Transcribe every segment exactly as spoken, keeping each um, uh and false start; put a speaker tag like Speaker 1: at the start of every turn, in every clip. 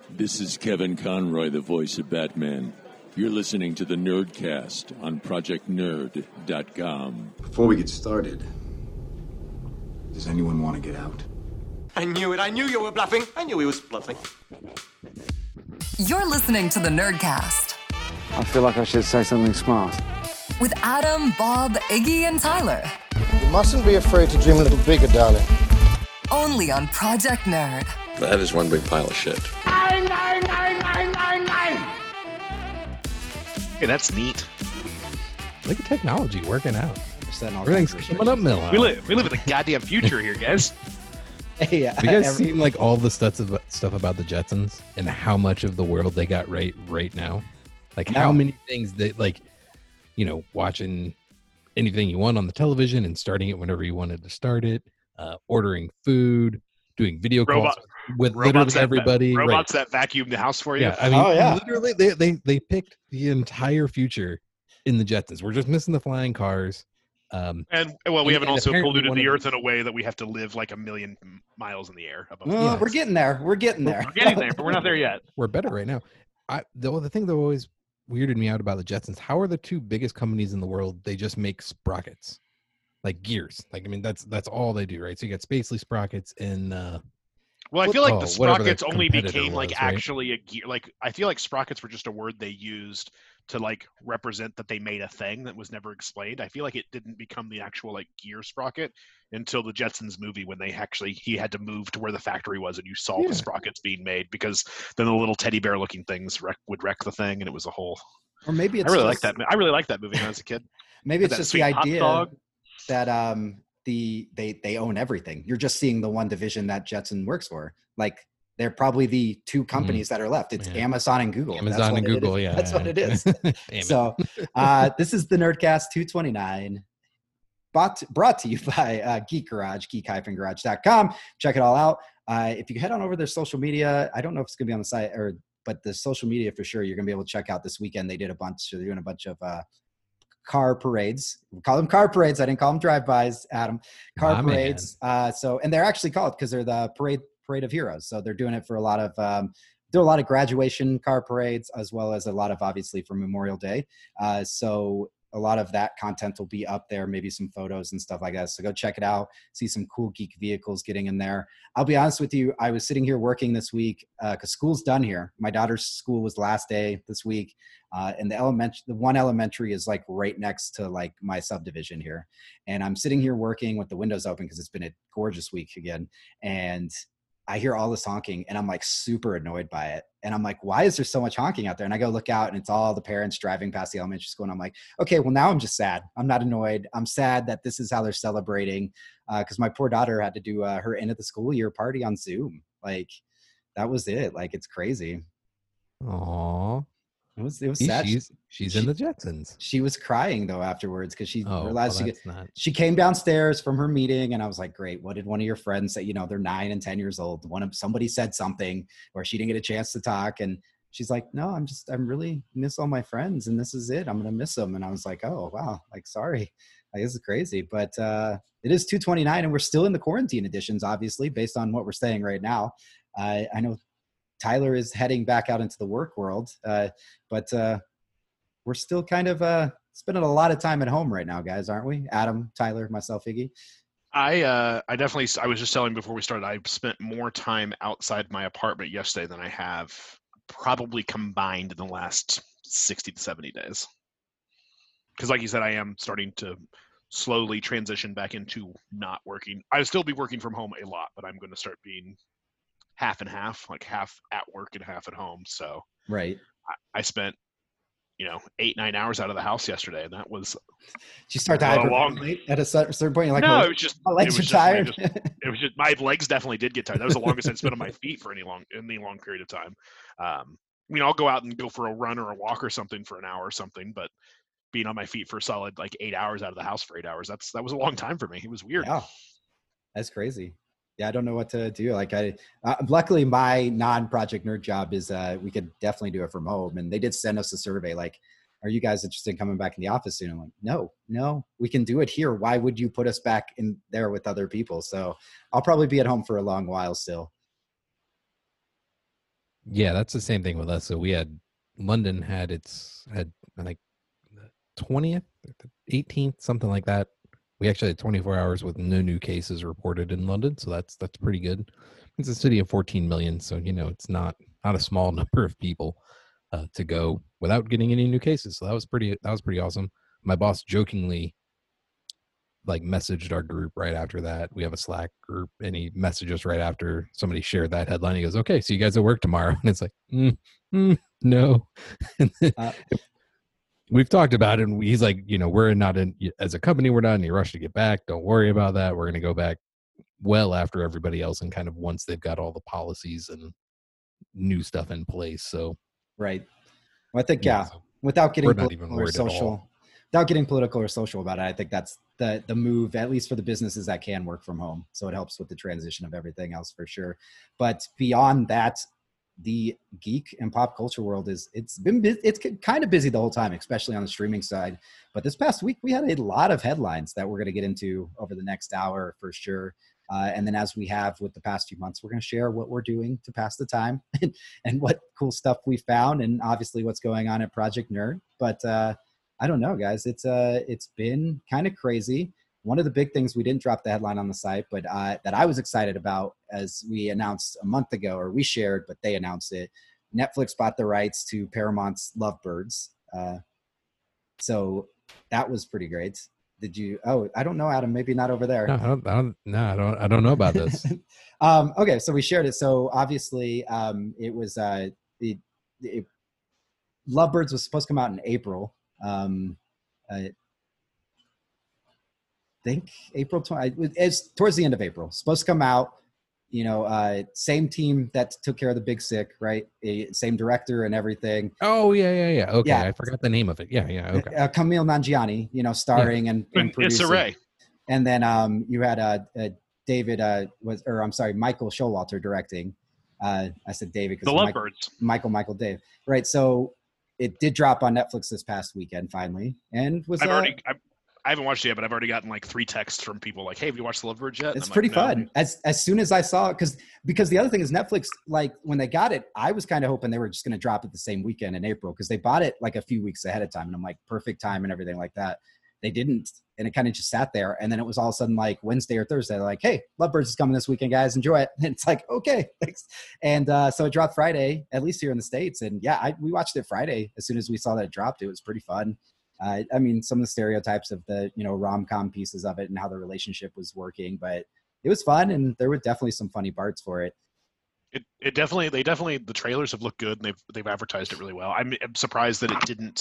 Speaker 1: This is Kevin Conroy, the voice of Batman. You're listening to the Nerdcast on project nerd dot com.
Speaker 2: Before we get started, does anyone want to get out?
Speaker 3: I knew it. I knew you were bluffing. I knew he was bluffing.
Speaker 4: You're listening to the Nerdcast.
Speaker 5: I feel like I should say something smart.
Speaker 4: With Adam, Bob, Iggy, and Tyler.
Speaker 6: You mustn't be afraid to dream a little bigger, darling.
Speaker 4: Only on Project Nerd.
Speaker 7: That is one big pile of shit.
Speaker 8: Nine, nine, nine, nine, nine, nine.
Speaker 9: Hey, that's neat.
Speaker 10: Look at technology working out.
Speaker 11: Everything's
Speaker 10: coming up, Miller.
Speaker 9: We live, we live in the goddamn future here, guys.
Speaker 11: Hey, uh,
Speaker 10: Have you guys
Speaker 11: every-
Speaker 10: seen like all the stuff about, stuff about the Jetsons and how much of the world they got right right now? Like
Speaker 11: No.
Speaker 10: how many things they like, you know, watching anything you want on the television and starting it whenever you wanted to start it, uh, ordering food, doing video
Speaker 9: Robot-
Speaker 10: calls with
Speaker 9: Robots
Speaker 10: literally
Speaker 9: that,
Speaker 10: everybody.
Speaker 9: robots that vacuum the house for you.
Speaker 10: Yeah, I mean,
Speaker 11: Oh, yeah.
Speaker 10: literally, they, they they picked the entire future in the Jetsons. We're just missing the flying cars. Um,
Speaker 9: And well, we
Speaker 10: And-
Speaker 9: haven't
Speaker 10: and
Speaker 9: also
Speaker 10: apparently
Speaker 9: polluted
Speaker 10: one
Speaker 9: the
Speaker 10: of
Speaker 9: Earth in a way that we have to live like a million m- miles in the air above.
Speaker 11: Oh,
Speaker 10: Yeah.
Speaker 11: we're getting there. We're getting there.
Speaker 9: We're getting there, but we're not there yet.
Speaker 10: we're better right now. I the the thing that always weirded me out about the Jetsons, how are the two biggest companies in the world? They just make sprockets, like gears. Like I mean, that's that's all they do, right? So you got Spacely sprockets and uh,
Speaker 9: Well, I feel like
Speaker 10: Oh,
Speaker 9: the
Speaker 10: whatever their
Speaker 9: sprockets only
Speaker 10: competitor
Speaker 9: became like
Speaker 10: was, right?
Speaker 9: actually a gear. Like I feel like sprockets were just a word they used to like represent that they made a thing that was never explained. I feel like it didn't become the actual like gear sprocket until the Jetsons movie when they actually he had to move to where the factory was and you saw
Speaker 10: Yeah.
Speaker 9: the sprockets being made because then the little teddy bear looking things wreck, would wreck the thing and it was a whole.
Speaker 11: Or maybe it's
Speaker 9: I really like
Speaker 11: just-
Speaker 9: that. I really liked that movie when I was a kid.
Speaker 11: Maybe it's
Speaker 9: That
Speaker 11: just the
Speaker 9: sweet hot
Speaker 11: idea
Speaker 9: dog.
Speaker 11: that um the they they own everything. You're just seeing the one division that Jetson works for. Like they're probably the two companies that are left. It's
Speaker 10: Yeah.
Speaker 11: Amazon and Google. That's
Speaker 10: Amazon
Speaker 11: what
Speaker 10: and
Speaker 11: it
Speaker 10: Google.
Speaker 11: is.
Speaker 10: Yeah,
Speaker 11: That's what it is.
Speaker 10: Damn it.
Speaker 11: So uh, this is the Nerdcast two twenty-nine, brought, brought to you by uh, Geek Garage, geek dash garage dot com. Check it all out. Uh, if you head on over to their social media, I don't know if it's going to be on the site, or but the social media for sure, you're going to be able to check out this weekend. They did a bunch, they're doing a bunch of uh, car parades. We call them car parades. I didn't call them drive-bys, Adam. Car
Speaker 10: My
Speaker 11: parades. Uh, so, and they're actually called because they're the parade parade of heroes. So they're doing it for a lot of um, do a lot of graduation car parades as well as a lot of obviously for Memorial Day. Uh, so a lot of that content will be up there, maybe some photos and stuff like that. So go check it out. See some cool geek vehicles getting in there. I'll be honest with you. I was sitting here working this week because uh, school's done here. My daughter's school was last day this week. Uh, and the elementary, the one elementary is like right next to like my subdivision here. And I'm sitting here working with the windows open because it's been a gorgeous week again. And I hear all this honking and I'm like super annoyed by it. And I'm like, why is there so much honking out there? And I go look out and it's all the parents driving past the elementary school. And I'm like, okay, well now I'm just sad. I'm not annoyed. I'm sad that this is how they're celebrating. Uh, Cause my poor daughter had to do uh, her end of the school year party on Zoom. Like that was it. Like, it's crazy.
Speaker 10: Aw.
Speaker 11: It was, it was
Speaker 10: See,
Speaker 11: sad.
Speaker 10: she's she's
Speaker 11: She-
Speaker 10: in the Jetsons.
Speaker 11: She was crying though afterwards because she
Speaker 10: Oh,
Speaker 11: realized
Speaker 10: well,
Speaker 11: she,
Speaker 10: that's not.
Speaker 11: she came downstairs from her meeting and I was like, great. What did one of your friends say? You know, they're nine and ten years old. One of somebody said something or she didn't get a chance to talk. And she's like, no, I'm just, I'm really miss all my friends and this is it. I'm going to miss them. And I was like, oh, wow. Like, sorry. Like, this is crazy. But uh, it is two twenty-nine and we're still in the quarantine editions, obviously, based on what we're saying right now. Uh, I know Tyler is heading back out into the work world, uh, but uh, we're still kind of uh, spending a lot of time at home right now, guys, aren't we? Adam, Tyler, myself, Iggy.
Speaker 9: I uh, I definitely I was just telling before we started. I spent more time outside my apartment yesterday than I have probably combined in the last sixty to seventy days. Because, like you said, I am starting to slowly transition back into not working. I'll still be working from home a lot, but I'm going to start being half and half, like half at work and half at home. So
Speaker 11: Right.
Speaker 9: I, I spent, you know, eight, nine hours out of the house yesterday, and that was
Speaker 11: Did you start to
Speaker 9: Well,
Speaker 11: hyperventilate at a cer- certain point? You're like,
Speaker 9: no,
Speaker 11: oh,
Speaker 9: it was just
Speaker 11: my
Speaker 9: it
Speaker 11: legs
Speaker 9: was
Speaker 11: are
Speaker 9: just, I
Speaker 11: tired.
Speaker 9: just- it was just my legs definitely did get tired. That was the longest I'd spent on my feet for any long any long period of time. Um, I mean, I'll go out and go for a run or a walk or something for an hour or something, but being on my feet for a solid like eight hours out of the house for eight hours, that's that was a long time for me. It was weird.
Speaker 11: Yeah, that's crazy. Yeah, I don't know what to do. Like, I uh, luckily my non-project nerd job is uh, we could definitely do it from home, and they did send us a survey like, "Are you guys interested in coming back in the office soon?" I'm like, "No, no, we can do it here. Why would you put us back in there with other people?" So I'll probably be at home for a long while still.
Speaker 10: Yeah, that's the same thing with us. So we had London had its had like the twentieth, eighteenth, something like that. We actually had twenty-four hours with no new cases reported in London, so that's that's pretty good. It's a city of fourteen million, so you know it's not not a small number of people uh, to go without getting any new cases. So that was pretty that was pretty awesome. My boss jokingly like messaged our group right after that. We have a Slack group, and he messaged us right after somebody shared that headline. He goes, "Okay, so you guys at work tomorrow?" And it's like, mm, mm, no. And then, uh, we've talked about it, and he's like, you know, we're not in as a company, we're not in any rush to get back. Don't worry about that. We're going to go back well after everybody else, and kind of once they've got all the policies and new stuff in place. So,
Speaker 11: right. Well, I think yeah, yeah so without getting political or social, without getting political or social about it, I think that's the the move, at least for the businesses that can work from home. So it helps with the transition of everything else for sure. But beyond that, the geek and pop culture world is it's been it's kind of busy the whole time, especially on the streaming side. But this past week we had a lot of headlines that we're going to get into over the next hour for sure. Uh, and then as we have with the past few months, we're going to share what we're doing to pass the time and, and what cool stuff we found, and obviously what's going on at Project Nerd. But uh, I don't know, guys. It's uh, it's been kind of crazy. One of the big things, we didn't drop the headline on the site, but uh, that I was excited about, as we announced a month ago, or we shared, but they announced it. Netflix bought the rights to Paramount's Lovebirds. Uh, so that was pretty great. Did you? Oh, I don't know, Adam. Maybe not over there.
Speaker 10: No, I don't. I don't no, I don't. I don't know about this.
Speaker 11: um, okay, so we shared it. So obviously, um, it was uh, the, the Lovebirds was supposed to come out in April. Um, I think April twentieth. It's towards the end of April. Supposed to come out. You know, uh, same team that took care of The Big Sick, right? A, same director and everything.
Speaker 10: Oh yeah, yeah, yeah. Okay, yeah. I forgot the name of it. Yeah, yeah. Okay.
Speaker 11: Uh, Camille Nanjiani, you know, starring yeah. and, and producing.
Speaker 9: It's a Ray.
Speaker 11: And then um, you had uh, uh, David uh, was, or I'm sorry, Michael Showalter directing. Uh, I said David because
Speaker 9: The Lovebirds.
Speaker 11: Michael, Michael, Dave. Right. So it did drop on Netflix this past weekend finally, and was.
Speaker 9: I've
Speaker 11: uh,
Speaker 9: already. I've, I haven't watched it yet, but I've already gotten like three texts from people like, "Hey, have you watched The Lovebirds yet?"
Speaker 11: It's pretty
Speaker 9: like, no.
Speaker 11: fun. As as soon as I saw it, because because the other thing is Netflix, like when they got it, I was kind of hoping they were just going to drop it the same weekend in April, because they bought it like a few weeks ahead of time, and I'm like, perfect time and everything like that. They didn't, and it kind of just sat there, and then it was all of a sudden like Wednesday or Thursday, they're like, "Hey, Lovebirds is coming this weekend, guys, enjoy it." And it's like, okay, thanks. And uh, so it dropped Friday, at least here in the States, and yeah, I, we watched it Friday. As soon as we saw that it dropped, it was pretty fun. Uh, I mean, some of the stereotypes of the, you know, rom-com pieces of it and how the relationship was working, but it was fun, and there were definitely some funny parts for it.
Speaker 9: It it definitely they definitely the trailers have looked good, and they've they've advertised it really well. I'm, I'm surprised that it didn't.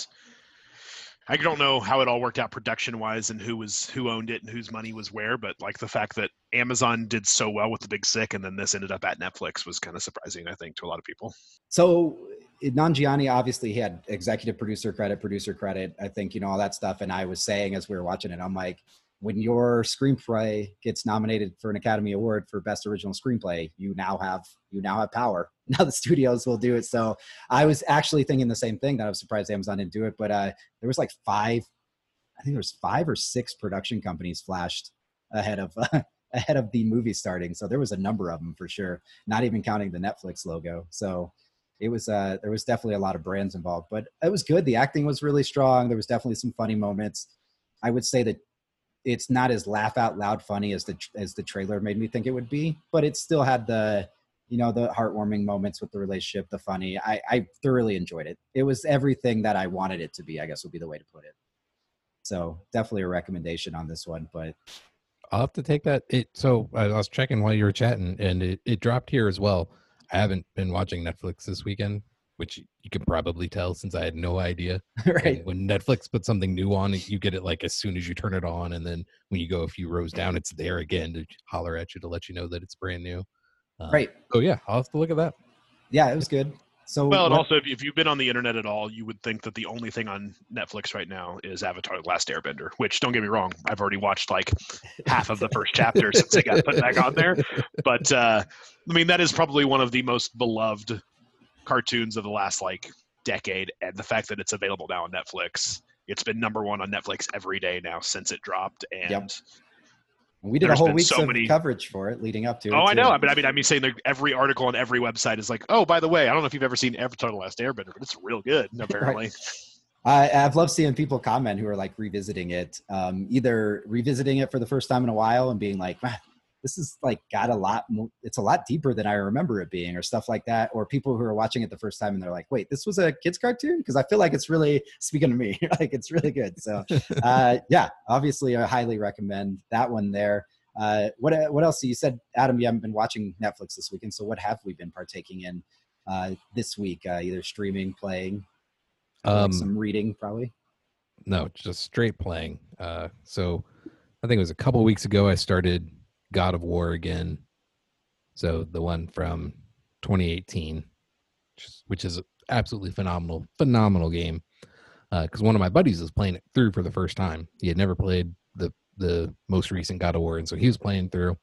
Speaker 9: I don't know how it all worked out production-wise and who was who owned it and whose money was where, but like the fact that Amazon did so well with The Big Sick and then this ended up at Netflix was kind of surprising, I think, to a lot of people.
Speaker 11: So Nanjiani, obviously he had executive producer credit, producer credit, I think, you know, all that stuff. And I was saying as we were watching it, I'm like, when your screenplay gets nominated for an Academy Award for Best Original Screenplay, you now have you now have power. Now the studios will do it. So I was actually thinking the same thing, that I was surprised Amazon didn't do it. But uh, there was like five, I think there was five or six production companies flashed ahead of uh, ahead of the movie starting. So there was a number of them for sure, not even counting the Netflix logo. So it was uh, there was definitely a lot of brands involved, but it was good. The acting was really strong. There was definitely some funny moments. I would say that it's not as laugh out loud funny as the as the trailer made me think it would be, but it still had the, you know, the heartwarming moments with the relationship, the funny. I, I thoroughly enjoyed it. It was everything that I wanted it to be, I guess would be the way to put it. So definitely a recommendation on this one, but
Speaker 10: I'll have to take that. It so I was checking while you were chatting, and it, it dropped here as well. I haven't been watching Netflix this weekend, which you can probably tell since I had no idea.
Speaker 11: Right.
Speaker 10: And when Netflix puts something new on, you get it like as soon as you turn it on, and then when you go a few rows down, it's there again to holler at you to let you know that it's brand new. Um,
Speaker 11: right.
Speaker 10: Oh yeah, I'll have to look at that.
Speaker 11: Yeah, it was good. So
Speaker 9: well, and
Speaker 11: what,
Speaker 9: also if you've been on the internet at all, you would think that the only thing on Netflix right now is Avatar: The Last Airbender. Which, don't get me wrong, I've already watched like half of the first chapter since it got put back on there. But uh, I mean, that is probably one of the most beloved cartoons of the last like decade, and the fact that it's available now on Netflix, it's been number one on Netflix every day now since it dropped, and. Yep.
Speaker 11: We did
Speaker 9: There's
Speaker 11: a whole
Speaker 9: been
Speaker 11: week's
Speaker 9: so
Speaker 11: of
Speaker 9: many-
Speaker 11: coverage for it leading up to it.
Speaker 9: Oh, I
Speaker 11: too.
Speaker 9: know. I mean, I mean, I mean, saying that every article on every website is like, oh, by the way, I don't know if you've ever seen Avatar: The Last Airbender, but it's real good. Apparently,
Speaker 11: Right. I, I've loved seeing people comment who are like revisiting it, um, either revisiting it for the first time in a while and being like, "Man, this is like got a lot more, it's a lot deeper than I remember it being," or stuff like that. Or people who are watching it the first time and they're like, wait, this was a kid's cartoon? Because I feel like it's really, speaking to me, like it's really good. So uh, yeah, obviously I highly recommend that one there. Uh, what what else? You said, Adam, you haven't been watching Netflix this weekend. So what have we been partaking in uh, this week? Uh, either streaming, playing,
Speaker 10: Um,
Speaker 11: like some reading, probably.
Speaker 10: No, just straight playing. Uh, so I think it was a couple weeks ago I started God of War again. So the one from twenty eighteen, which is, which is an absolutely phenomenal, phenomenal game. Because uh, one of my buddies was playing it through for the first time. He had never played the the most recent God of War, and so he was playing through.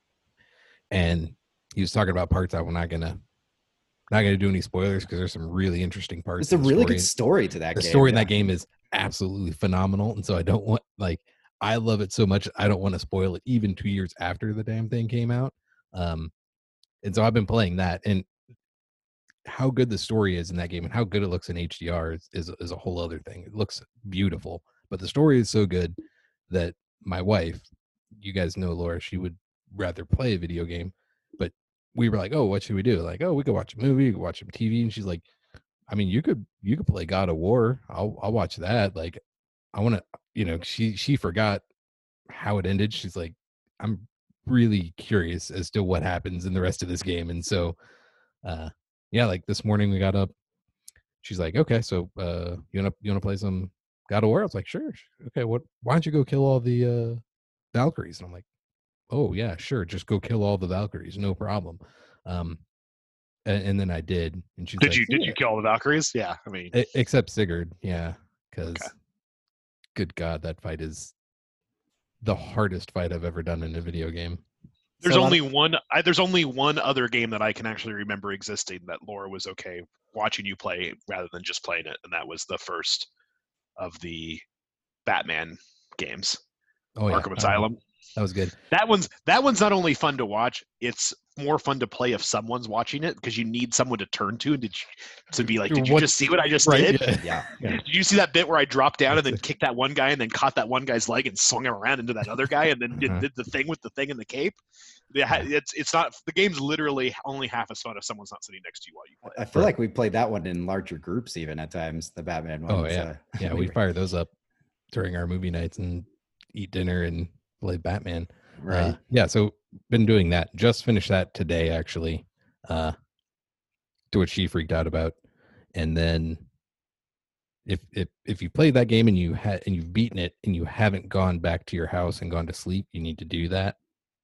Speaker 10: And he was talking about parts I'm not gonna not gonna do any spoilers because there's some really interesting parts.
Speaker 11: It's a really good story to that
Speaker 10: the
Speaker 11: game.
Speaker 10: story in
Speaker 11: yeah.
Speaker 10: that game is absolutely phenomenal, and so I don't want like I love it so much I don't want to spoil it even two years after the damn thing came out. Um, and so I've been playing that, and how good the story is in that game and how good it looks in H D R is is, is a whole other thing. It looks beautiful, but the story is so good that my wife, you guys know Laura, she would rather play a video game, but we were like, oh, what should we do? Like, oh, we could watch a movie, we could watch some T V, and she's like, I mean, you could you could play God of War. I'll I'll watch that. Like, I want to, you know, she she forgot how it ended. She's like, I'm really curious as to what happens in the rest of this game, and so, uh, yeah, like this morning we got up. She's like, okay, so uh, you wanna you wanna play some God of War? I was like, sure. Okay, what? Why don't you go kill all the uh, Valkyries? And I'm like, oh yeah, sure. Just go kill all the Valkyries, no problem. Um, and, and then I did. And she's
Speaker 9: did
Speaker 10: like,
Speaker 9: you did
Speaker 10: yeah.
Speaker 9: you kill all the Valkyries? Yeah, I mean,
Speaker 10: E- except Sigurd, yeah, because
Speaker 9: Okay.
Speaker 10: good God, that fight is the hardest fight I've ever done in a video game.
Speaker 9: there's
Speaker 11: So a lot
Speaker 9: only
Speaker 11: of-
Speaker 9: one. I, there's only one other game that I can actually remember existing that Laura was okay watching you play rather than just playing it, and that was the first of the Batman games,
Speaker 10: Oh yeah,
Speaker 9: Arkham
Speaker 10: um,
Speaker 9: Asylum.
Speaker 10: that was good.
Speaker 9: That one's that one's not only fun to watch; it's more fun to play if someone's watching it because you need someone to turn to and did you, to be like, did you
Speaker 10: What-
Speaker 9: just see what I just
Speaker 10: Right?
Speaker 9: did?
Speaker 10: Yeah.
Speaker 11: Yeah.
Speaker 9: Did you see that bit where I dropped down and
Speaker 10: That's
Speaker 9: then
Speaker 10: it.
Speaker 9: kicked that one guy and then caught that one guy's leg and swung him around into that other guy and then did,
Speaker 10: Uh-huh.
Speaker 9: did the thing with the thing in the cape? Yeah, it's it's not the game's literally only half as fun if someone's not sitting next to you while you play.
Speaker 11: I feel like we played that one in larger groups, even at times. The Batman one.
Speaker 10: Oh yeah, yeah. We fire those up during our movie nights and eat dinner and play Batman.
Speaker 11: right.
Speaker 10: Uh, yeah, so been doing that. Just finished that today, actually. Uh, to what she freaked out about, and then if if if you played that game and you had and you've beaten it and you haven't gone back to your house and gone to sleep, you need to do that.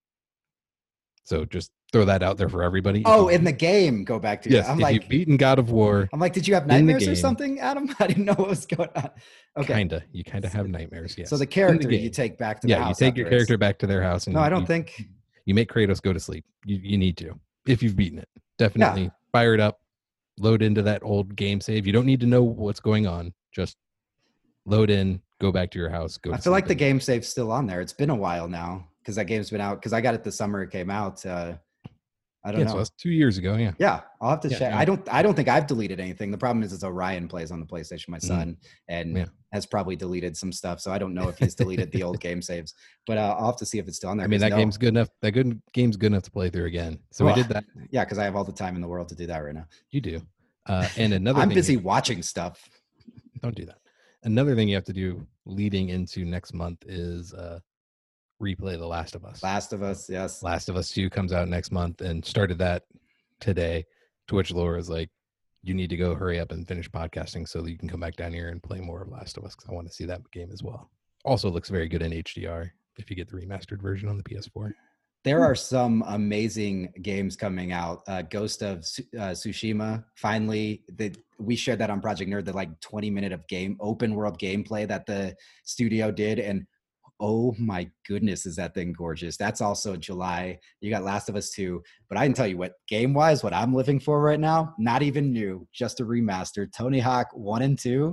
Speaker 10: So just throw that out there for everybody.
Speaker 11: Oh,
Speaker 10: If you-
Speaker 11: in the game, go back to.
Speaker 10: yes,
Speaker 11: I'm
Speaker 10: if
Speaker 11: like,
Speaker 10: you've beaten God of War,
Speaker 11: I'm like, did you have
Speaker 10: in the
Speaker 11: nightmares or
Speaker 10: game-
Speaker 11: something, Adam? I didn't know what was going on. Okay.
Speaker 10: kinda, you kind of have nightmares. Yes.
Speaker 11: So the
Speaker 10: In
Speaker 11: character
Speaker 10: game.
Speaker 11: you take back to the
Speaker 10: yeah, you
Speaker 11: house.
Speaker 10: take your
Speaker 11: afterwards.
Speaker 10: character back to their house, and
Speaker 11: No,
Speaker 10: you,
Speaker 11: I don't
Speaker 10: you,
Speaker 11: think.
Speaker 10: you make Kratos go to sleep. You you need to if you've beaten it. Definitely fire it up, load into that old game save. You don't need to know what's going on. Just load in, go back to your house. Go.
Speaker 11: I
Speaker 10: to
Speaker 11: feel like
Speaker 10: sleep,
Speaker 11: the
Speaker 10: and-
Speaker 11: game save's still on there. It's been a while now because that game's been out. Because I got it the summer it came out. Uh, I don't
Speaker 10: Yeah,
Speaker 11: know.
Speaker 10: so that's two years ago. Yeah.
Speaker 11: Yeah, I'll have to
Speaker 10: Yeah,
Speaker 11: check.
Speaker 10: yeah.
Speaker 11: I don't. I don't think I've deleted anything. The problem is, is Orion plays on the PlayStation, my son, and
Speaker 10: Mm. Yeah.
Speaker 11: has probably deleted some stuff. So I don't know if he's deleted the old game saves. But uh, I'll have to see if it's still on there.
Speaker 10: I mean,
Speaker 11: 'cause
Speaker 10: that
Speaker 11: no-
Speaker 10: game's good enough. That good game's good enough to play through again. So
Speaker 11: Well,
Speaker 10: we did that.
Speaker 11: Yeah, because I have all the time in the world to do that right now.
Speaker 10: You do. Uh, and another.
Speaker 11: I'm
Speaker 10: thing
Speaker 11: busy
Speaker 10: you-
Speaker 11: watching stuff.
Speaker 10: Don't do that. Another thing you have to do leading into next month is uh, replay The Last of Us.
Speaker 11: Last of Us, yes.
Speaker 10: Last of Us two comes out next month, and started that today. To which Laura's like, you need to go hurry up and finish podcasting so that you can come back down here and play more of Last of Us because I want to see that game as well. Also looks very good in H D R if you get the remastered version on the P S four.
Speaker 11: There are some amazing games coming out. Uh, Ghost of Tsu- uh, Tsushima. Finally, the, we shared that on Project Nerd. The like twenty minute of game open world gameplay that the studio did, and oh my goodness, is that thing gorgeous? That's also July. You got Last of Us two, but I can tell you what, game wise, what I'm living for right now, not even new, just a remaster. Tony Hawk one and two.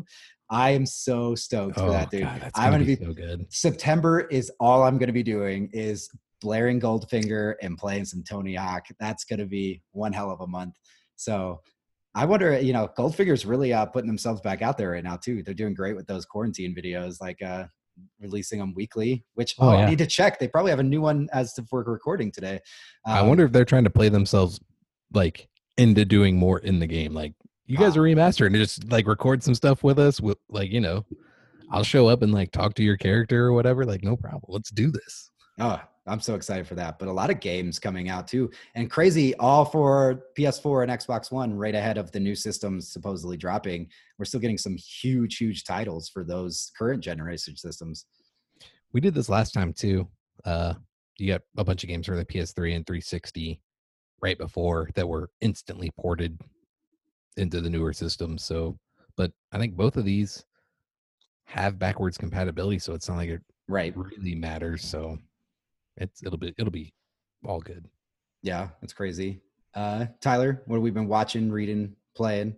Speaker 11: I am so stoked
Speaker 10: Oh
Speaker 11: for that, dude.
Speaker 10: God, that's
Speaker 11: I'm
Speaker 10: gonna
Speaker 11: gonna
Speaker 10: be,
Speaker 11: be
Speaker 10: so good.
Speaker 11: September is all I'm gonna be doing is blaring Goldfinger and playing some Tony Hawk. That's gonna be one hell of a month. So I wonder, you know, Goldfinger's really uh, putting themselves back out there right now too. They're doing great with those quarantine videos, like uh, releasing them weekly. Which oh,
Speaker 10: Oh,
Speaker 11: I
Speaker 10: yeah.
Speaker 11: need to check. They probably have a new one as if we're recording today. Um,
Speaker 10: I wonder if they're trying to play themselves like into doing more in the game. Like you guys
Speaker 11: Wow.
Speaker 10: are remastering and just like record some stuff with us. With like you know, I'll show up and like talk to your character or whatever. Like no problem. Let's do this.
Speaker 11: Oh, I'm so excited for that. But a lot of games coming out too. And crazy, all for P S four and Xbox One right ahead of the new systems supposedly dropping. We're still getting some huge, huge titles for those current generation systems.
Speaker 10: We did this last time too. Uh, you got a bunch of games for the P S three and three sixty right before that were instantly ported into the newer systems. So, but I think both of these have backwards compatibility, so it's not like it
Speaker 11: right
Speaker 10: really matters. So it's it'll be it'll be all good.
Speaker 11: Yeah, it's crazy. Uh, Tyler, what have we been watching, reading, playing?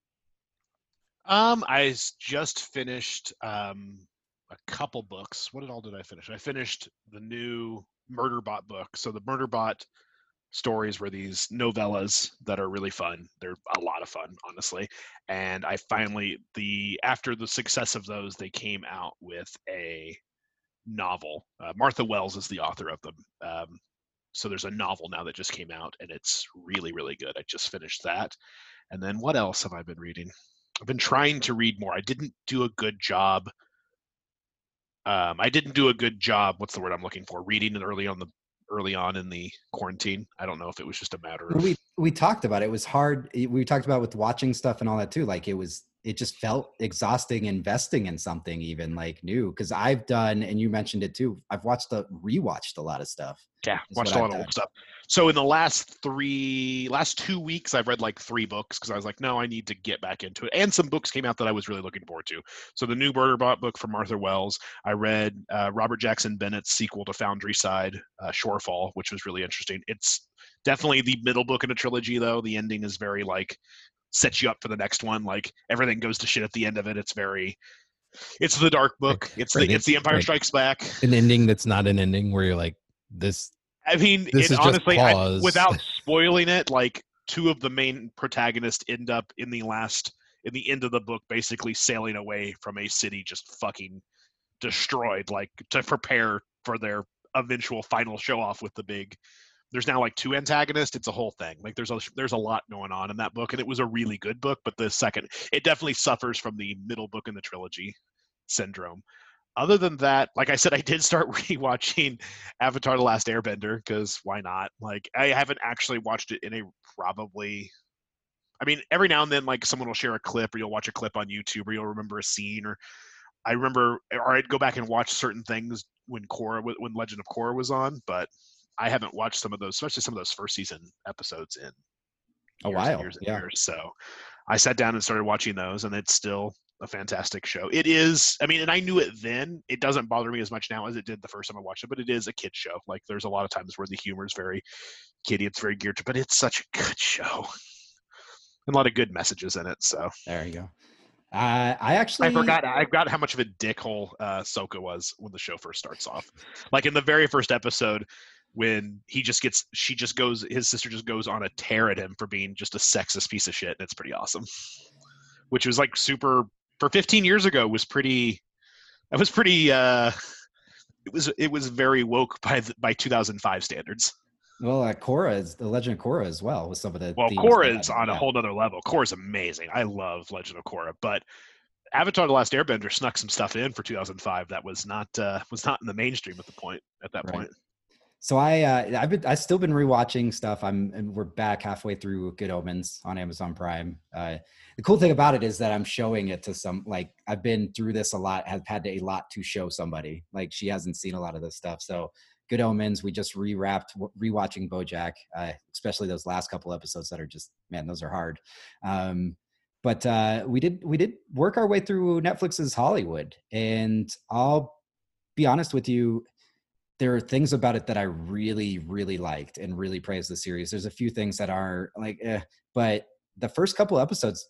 Speaker 9: Um, I s- just finished um a couple books. What did all did I finish? I finished the new Murderbot book. So the Murderbot stories were these novellas that are really fun. They're a lot of fun, honestly. And I finally the after the success of those, they came out with a novel. Uh, Martha Wells is the author of them. Um, so there's a novel now that just came out, and it's really, really good. I just finished that. And then what else have I been reading? I've been trying to read more. I didn't do a good job. Um, I didn't do a good job. What's the word I'm looking for? Reading it early on the early on in the quarantine. I don't know if it was just a matter of
Speaker 11: we we talked about it. It was hard. We talked about with watching stuff and all that too. Like it was, it just felt exhausting investing in something even like new. Because I've done, and you mentioned it too. I've watched the rewatched a lot of stuff.
Speaker 9: Yeah,
Speaker 11: is
Speaker 9: watched
Speaker 11: what
Speaker 9: a lot
Speaker 11: I've
Speaker 9: of
Speaker 11: done.
Speaker 9: old stuff. So in the last three, last two weeks, I've read like three books because I was like, no, I need to get back into it. And some books came out that I was really looking forward to. So the new Murderbot book from Martha Wells. I read uh, Robert Jackson Bennett's sequel to Foundry Side, uh, Shorefall, which was really interesting. It's definitely the middle book in a trilogy, though. The ending is very like sets you up for the next one. Like everything goes to shit at the end of it. It's very, it's the dark book. It's
Speaker 10: Right,
Speaker 9: the it's the Empire
Speaker 10: right.
Speaker 9: Strikes Back.
Speaker 10: An ending that's not an ending where you're like this.
Speaker 9: I mean,
Speaker 10: This
Speaker 9: it,
Speaker 10: is just
Speaker 9: honestly, I,
Speaker 10: pause.
Speaker 9: without spoiling it, like two of the main protagonists end up in the last, in the end of the book, basically sailing away from a city just fucking destroyed, like to prepare for their eventual final show off with the big. There's now like two antagonists. It's a whole thing. Like there's a there's a lot going on in that book, and it was a really good book. But the second, it definitely suffers from the middle book in the trilogy syndrome. Other than that, like I said, I did start rewatching Avatar: The Last Airbender because why not? Like I haven't actually watched it in a probably. I mean, every now and then, like someone will share a clip, or you'll watch a clip on YouTube, or you'll remember a scene, or I remember, or I'd go back and watch certain things when Korra, when Legend of Korra was on, but I haven't watched some of those, especially some of those first season episodes in
Speaker 11: A
Speaker 9: years
Speaker 11: while,
Speaker 9: and years and
Speaker 11: yeah.
Speaker 9: years. So I sat down and started watching those, and it's still a fantastic show. It is, I mean, and I knew it then. It doesn't bother me as much now as it did the first time I watched it, but it is a kid show. Like there's a lot of times where the humor is very kiddie, it's very geared to, but it's such a good show. And a lot of good messages in it. So
Speaker 11: There you go. Uh, I actually
Speaker 9: I forgot I forgot how much of a dickhole uh Sokka was when the show first starts off. Like in the very first episode, when he just gets she just goes his sister just goes on a tear at him for being just a sexist piece of shit, and it's pretty awesome. Which was like super for fifteen years ago was pretty that was pretty uh it was it was very woke by the, by two thousand five standards.
Speaker 11: Well, uh, Korra is the Legend of Korra as well with some of the
Speaker 9: Well,
Speaker 11: themes
Speaker 9: Korra
Speaker 11: they
Speaker 9: is
Speaker 11: had.
Speaker 9: on a
Speaker 11: Yeah.
Speaker 9: whole nother level. Korra's amazing. I love Legend of Korra, but Avatar: The Last Airbender snuck some stuff in for two thousand five that was not uh, was not in the mainstream at the point at that
Speaker 11: Right.
Speaker 9: point.
Speaker 11: So I uh, I've been I've still been rewatching stuff. I'm and we're back halfway through Good Omens on Amazon Prime. Uh, the cool thing about it is that I'm showing it to some like I've been through this a lot. Have had a lot to show somebody. Like she hasn't seen a lot of this stuff. So Good Omens. We just re-wrapped rewatching BoJack, uh, especially those last couple episodes that are just man, those are hard. Um, but uh, we did we did work our way through Netflix's Hollywood, and I'll be honest with you. There are things about it that I really, really liked and really praised the series. There's a few things that are like, eh, but the first couple episodes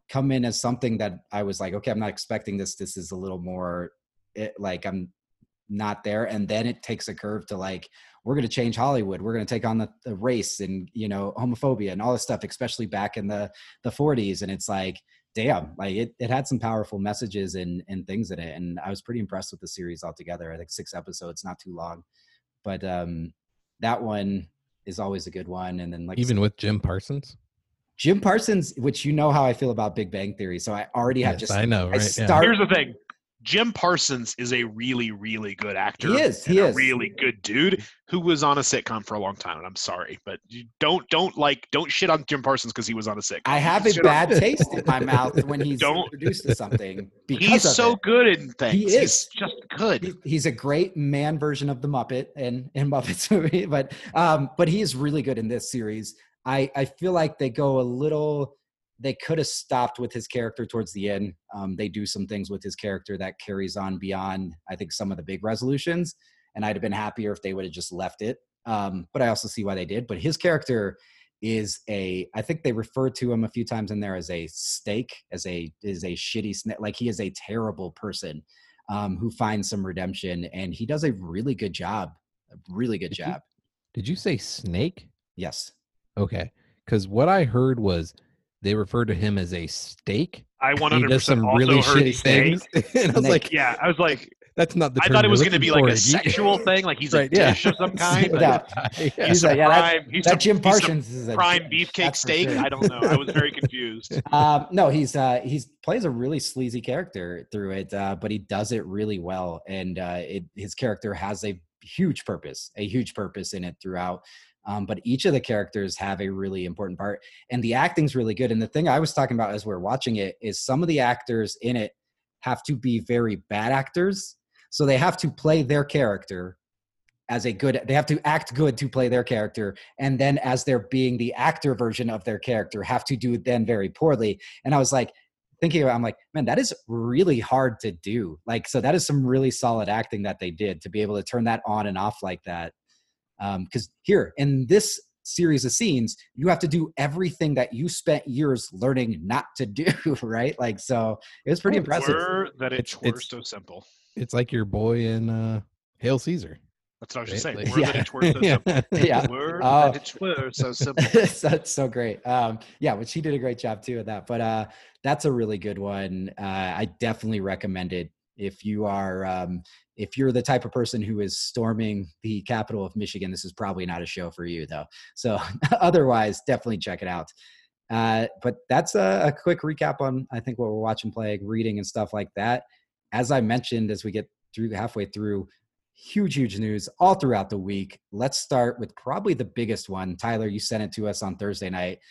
Speaker 11: come in as something that I was like, okay, I'm not expecting this. This is a little more it, like I'm not there. And then it takes a curve to like, we're going to change Hollywood. We're going to take on the, the race and, you know, homophobia and all this stuff, especially back in the, the forties. And it's like, damn, like it, it had some powerful messages and, and things in it. And I was pretty impressed with the series altogether. I think six episodes, not too long, but um, that one is always a good one. And then like
Speaker 10: even with Jim Parsons,
Speaker 11: Jim Parsons, which you know how I feel about Big Bang Theory. So I already have
Speaker 10: yes,
Speaker 11: just,
Speaker 10: I know, right?
Speaker 11: I
Speaker 10: Yeah.
Speaker 11: start,
Speaker 9: Here's the thing. Jim Parsons is a really, really good actor.
Speaker 11: He is. He
Speaker 9: and
Speaker 11: is
Speaker 9: a really good dude who was on a sitcom for a long time. And I'm sorry, but you don't don't like don't shit on Jim Parsons because he was on a sitcom.
Speaker 11: I have a
Speaker 9: Shit
Speaker 11: bad
Speaker 9: on-
Speaker 11: taste in my mouth when he's
Speaker 9: Don't-
Speaker 11: introduced to something. Because
Speaker 9: He's
Speaker 11: of
Speaker 9: so
Speaker 11: it.
Speaker 9: good in things.
Speaker 11: He is.
Speaker 9: He's just good.
Speaker 11: He- he's a great man version of the Muppet in, in Muppets movie, but um, but he is really good in this series. I, I feel like they go a little, they could have stopped with his character towards the end. Um, they do some things with his character that carries on beyond, I think, some of the big resolutions. And I'd have been happier if they would have just left it. Um, but I also see why they did. But his character is a, I think they refer to him a few times in there as a snake, as a, is a shitty snake. Like he is a terrible person um, who finds some redemption. And he does a really good job, a really good
Speaker 10: Did you-
Speaker 11: job.
Speaker 10: Did you say snake?
Speaker 11: Yes.
Speaker 10: Okay, because what I heard was they referred to him as a steak.
Speaker 9: I one
Speaker 10: He
Speaker 9: hundred
Speaker 10: does
Speaker 9: percent
Speaker 10: some
Speaker 9: also
Speaker 10: really
Speaker 9: heard
Speaker 10: shitty
Speaker 9: snake.
Speaker 10: things, and I was
Speaker 11: Snake.
Speaker 10: like,
Speaker 9: Yeah, I was like,
Speaker 10: "That's not the."
Speaker 9: I
Speaker 10: term
Speaker 9: thought it
Speaker 10: you're
Speaker 9: was going to
Speaker 10: looking
Speaker 9: be like
Speaker 10: for,
Speaker 9: a
Speaker 10: Iggy."
Speaker 9: sexual thing, like he's
Speaker 10: Right,
Speaker 9: a
Speaker 10: yeah.
Speaker 9: dish of some kind. But
Speaker 11: Yeah.
Speaker 9: he's
Speaker 11: He's
Speaker 9: a
Speaker 11: like, yeah, that-
Speaker 9: prime. he's
Speaker 11: that
Speaker 9: some-
Speaker 11: Jim
Speaker 9: he's some
Speaker 11: Parsons is a
Speaker 9: prime
Speaker 11: dish,
Speaker 9: beefcake
Speaker 11: that's for
Speaker 9: steak.
Speaker 11: sure.
Speaker 9: I don't know. I was very confused.
Speaker 11: Um, no, he's uh, he's plays a really sleazy character through it, uh, but he does it really well, and uh, it, his character has a huge purpose, a huge purpose in it throughout. Um, but each of the characters have a really important part, and the acting's really good. And the thing I was talking about as we're watching it is some of the actors in it have to be very bad actors, so they have to play their character as a good, they have to act good to play their character. And then as they're being the actor version of their character, have to do it then very poorly. And I was like, thinking about, I'm like, man, that is really hard to do. Like, so that is some really solid acting that they did to be able to turn that on and off like that. Um, cause here in this series of scenes, you have to do everything that you spent years learning not to do. Right. Like, so it was pretty
Speaker 10: Oh,
Speaker 11: impressive.
Speaker 9: Were that it
Speaker 10: It's-
Speaker 9: were
Speaker 10: it's-
Speaker 9: so simple.
Speaker 10: It's like your boy in uh, Hail Caesar.
Speaker 9: That's what I was just
Speaker 10: Right,
Speaker 9: saying.
Speaker 10: like-
Speaker 9: Were
Speaker 11: Yeah.
Speaker 9: that it were so
Speaker 10: Yeah.
Speaker 9: simple.
Speaker 11: Yeah.
Speaker 9: Were
Speaker 11: Oh.
Speaker 9: that it were so simple.
Speaker 11: That's so great. Um, yeah, which he did a great job too of that. But uh, that's a really good one. Uh, I definitely recommend it if you are um, if you're the type of person who is storming the capital of Michigan. This is probably not a show for you though. So otherwise, definitely check it out. Uh, but that's a, a quick recap on I think what we're watching, playing, reading, and stuff like that. As I mentioned, as we get through halfway through. Huge, huge news all throughout the week. Let's start with probably the biggest one. Tyler, you sent it to us on Thursday night.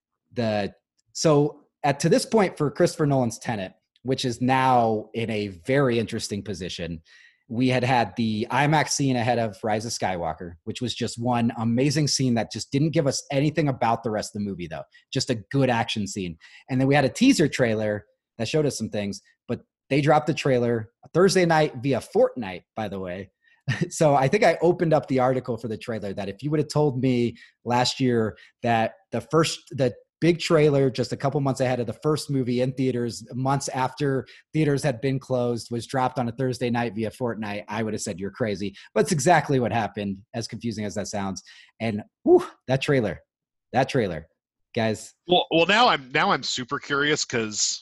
Speaker 11: The so at to this point for Christopher Nolan's Tenet, which is now in a very interesting position, we had had the IMAX scene ahead of Rise of Skywalker, which was just one amazing scene that just didn't give us anything about the rest of the movie, though. Just a good action scene. And then we had a teaser trailer that showed us some things, but they dropped the trailer Thursday night via Fortnite, by the way. So I think I opened up the article for the trailer that if you would have told me last year that the first, the big trailer just a couple months ahead of the first movie in theaters, months after theaters had been closed, was dropped on a Thursday night via Fortnite, I would have said you're crazy. But it's exactly what happened, as confusing as that sounds. And whew, that trailer, that trailer, guys.
Speaker 9: Well, well, now I'm now I'm super curious because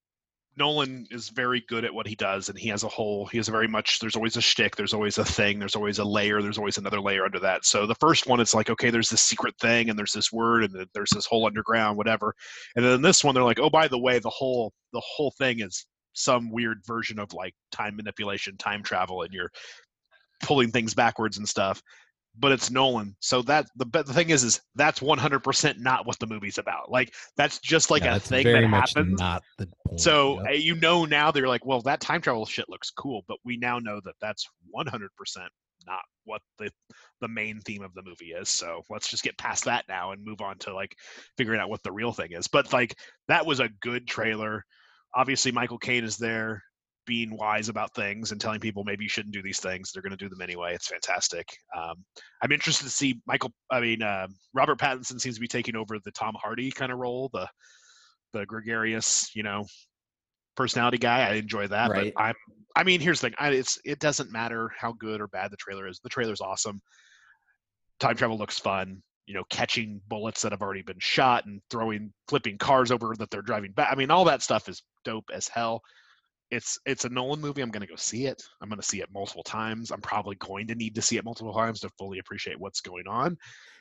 Speaker 9: Nolan is very good at what he does, and he has a whole, he has a very much, there's always a shtick, there's always a thing, there's always a layer, there's always another layer under that. So the first one, it's like, okay, there's this secret thing, and there's this word, and there's this whole underground, whatever. And then this one, they're like, oh, by the way, the whole, the whole thing is some weird version of like time manipulation, time travel, and you're pulling things backwards and stuff. But it's Nolan. So that the the thing is, is that's one hundred percent not what the movie's about. Like that's just like
Speaker 10: Yeah,
Speaker 9: a
Speaker 10: that's
Speaker 9: thing
Speaker 10: very
Speaker 9: that
Speaker 10: much
Speaker 9: happens.
Speaker 10: not the point.
Speaker 9: So
Speaker 10: Yep.
Speaker 9: uh, you know now they're like, well, that time travel shit looks cool, but we now know that that's one hundred percent not what the the main theme of the movie is. So let's just get past that now and move on to like figuring out what the real thing is. But like that was a good trailer. Obviously, Michael Caine is there, being wise about things and telling people maybe you shouldn't do these things. They're going to do them anyway. It's fantastic. Um, I'm interested to see Michael. I mean, uh, Robert Pattinson seems to be taking over the Tom Hardy kind of role, the the gregarious, you know, personality guy. I enjoy that.
Speaker 11: Right.
Speaker 9: But I'm, I mean, here's the thing. I, it's, it doesn't matter how good or bad the trailer is. The trailer's awesome. Time travel looks fun. You know, catching bullets that have already been shot and throwing, flipping cars over that they're driving back. I mean, all that stuff is dope as hell. It's it's a Nolan movie. I'm going to go see it. I'm going to see it multiple times. I'm probably going to need to see it multiple times to fully appreciate what's going on.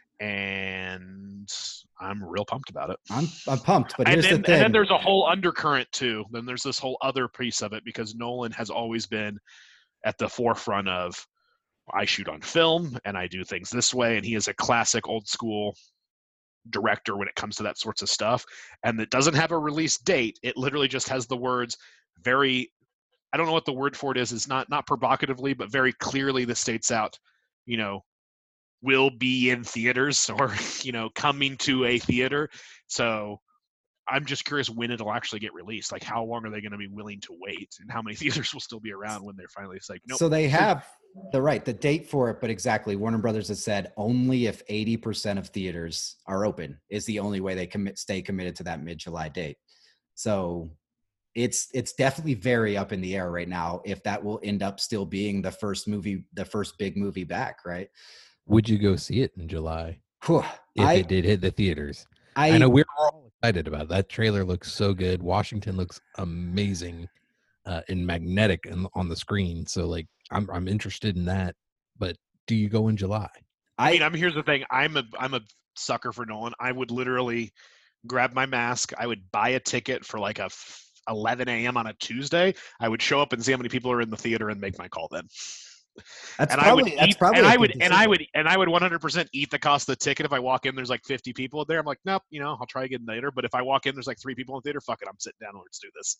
Speaker 9: And I'm real pumped about it.
Speaker 11: I'm I'm pumped, but
Speaker 9: and
Speaker 11: here's
Speaker 9: then,
Speaker 11: the thing.
Speaker 9: And then there's a whole undercurrent too. Then there's this whole other piece of it because Nolan has always been at the forefront of, I shoot on film and I do things this way. And he is a classic old school director when it comes to that sorts of stuff. And it doesn't have a release date. It literally just has the words very, I don't know what the word for it is. It's not, not provocatively, but very clearly this states out, you know, will be in theaters or, you know, coming to a theater. So I'm just curious when it'll actually get released. Like, how long are they going to be willing to wait, and how many theaters will still be around when they're finally like, nope.
Speaker 11: So they have the right, the date for it, but exactly. Warner Brothers has said only if eighty percent of theaters are open is the only way they commit, stay committed to that mid-July date. So it's, it's definitely very up in the air right now if that will end up still being the first movie, the first big movie back, right?
Speaker 10: Would you go see it in July
Speaker 11: Whew,
Speaker 10: if
Speaker 11: I,
Speaker 10: it did hit the theaters?
Speaker 11: I,
Speaker 10: I know we're all excited about it. That trailer looks so good. Washington looks amazing uh, and magnetic in, on the screen. So like, I'm I'm interested in that. But do you go in July?
Speaker 9: I, I mean, I'm here's the thing. I'm a I'm a sucker for Nolan. I would literally grab my mask. I would buy a ticket for like a eleven a.m. on a Tuesday. I would show up and see how many people are in the theater and make my call then.
Speaker 11: That's
Speaker 9: and
Speaker 11: probably
Speaker 9: I would
Speaker 11: that's
Speaker 9: eat,
Speaker 11: probably
Speaker 9: and
Speaker 11: a
Speaker 9: I
Speaker 11: good
Speaker 9: would and
Speaker 11: decision.
Speaker 9: I would and I would one hundred percent eat the cost of the ticket if I walk in. There's like fifty people there. I'm like, nope, you know, I'll try again later. But if I walk in, there's like three people in the theater. Fuck it, I'm sitting down. Let's do this.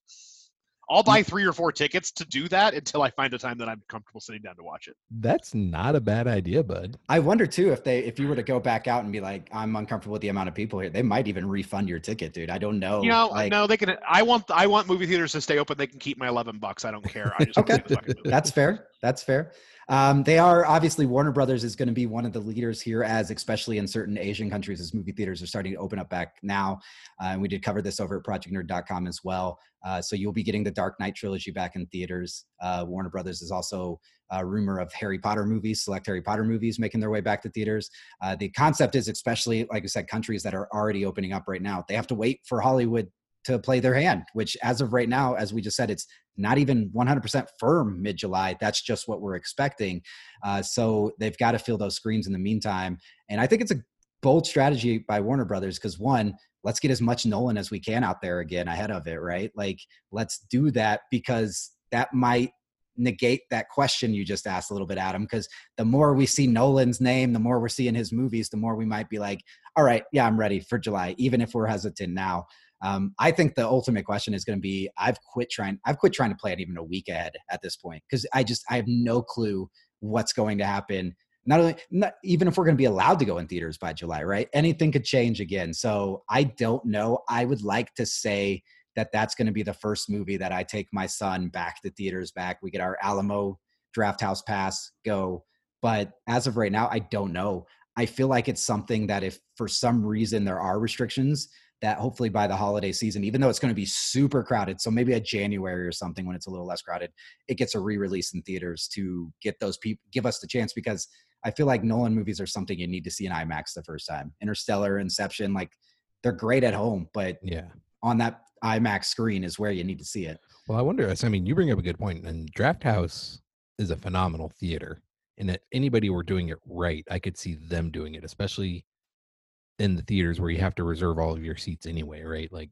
Speaker 9: I'll buy three or four tickets to do that until I find a time that I'm comfortable sitting down to watch it.
Speaker 10: That's not a bad idea, bud.
Speaker 11: I wonder too if they if you were to go back out and be like, I'm uncomfortable with the amount of people here, they might even refund your ticket, dude. I don't know.
Speaker 9: You know,
Speaker 11: like,
Speaker 9: no, they can. I want I want movie theaters to stay open. They can keep my eleven bucks. I don't care. I just
Speaker 11: okay,
Speaker 9: want to see the fucking movie.
Speaker 11: That's fair. That's fair. Um, they are obviously Warner Brothers is going to be one of the leaders here, as especially in certain Asian countries, as movie theaters are starting to open up back now. Uh, and we did cover this over at project nerd dot com as well. Uh, so you'll be getting the Dark Knight trilogy back in theaters. Uh, Warner Brothers is also a rumor of Harry Potter movies, select Harry Potter movies making their way back to theaters. Uh, the concept is, especially, like I said, countries that are already opening up right now, they have to wait for Hollywood to play their hand, which as of right now, as we just said, it's not even one hundred percent firm mid-July. That's just what we're expecting. Uh, so they've got to fill those screens in the meantime. And I think it's a bold strategy by Warner Brothers because, one, let's get as much Nolan as we can out there again ahead of it, right? Like, let's do that because that might negate that question you just asked a little bit, Adam, because the more we see Nolan's name, the more we're seeing his movies, the more we might be like, all right, yeah, I'm ready for July, even if we're hesitant now. Um, I think the ultimate question is going to be, I've quit trying, I've quit trying to plan even a week ahead at this point. Cause I just, I have no clue what's going to happen. Not only, not even if we're going to be allowed to go in theaters by July, right? Anything could change again. So I don't know. I would like to say that that's going to be the first movie that I take my son back to theaters back. We get our Alamo Draft House pass, go. But as of right now, I don't know. I feel like it's something that if for some reason there are restrictions, that hopefully by the holiday season, even though it's going to be super crowded, so maybe a January or something when it's a little less crowded, it gets a re-release in theaters to get those people, give us the chance, because I feel like Nolan movies are something you need to see in IMAX the first time. Interstellar, Inception, like they're great at home, but
Speaker 10: yeah,
Speaker 11: on that IMAX screen is where you need to see it.
Speaker 10: Well, I wonder, I mean, you bring up a good point, and Draft House is a phenomenal theater, and if anybody were doing it right, I could see them doing it, especially in the theaters where you have to reserve all of your seats anyway, right? Like,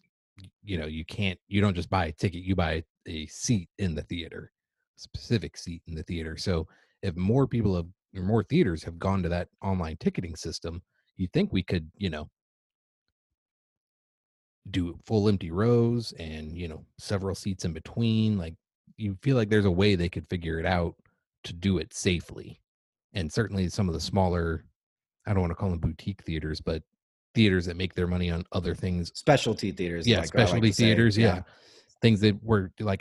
Speaker 10: you know, you can't, you don't just buy a ticket, you buy a seat in the theater, a specific seat in the theater. So if more people have, or more theaters have gone to that online ticketing system, you think we could, you know, do full empty rows and, you know, several seats in between. Like, you feel like there's a way they could figure it out to do it safely. And certainly some of the smaller, I don't want to call them boutique theaters, but theaters that make their money on other things.
Speaker 11: Specialty theaters.
Speaker 10: Yeah,
Speaker 11: like
Speaker 10: specialty
Speaker 11: like
Speaker 10: theaters. Yeah.
Speaker 11: yeah.
Speaker 10: Things that were like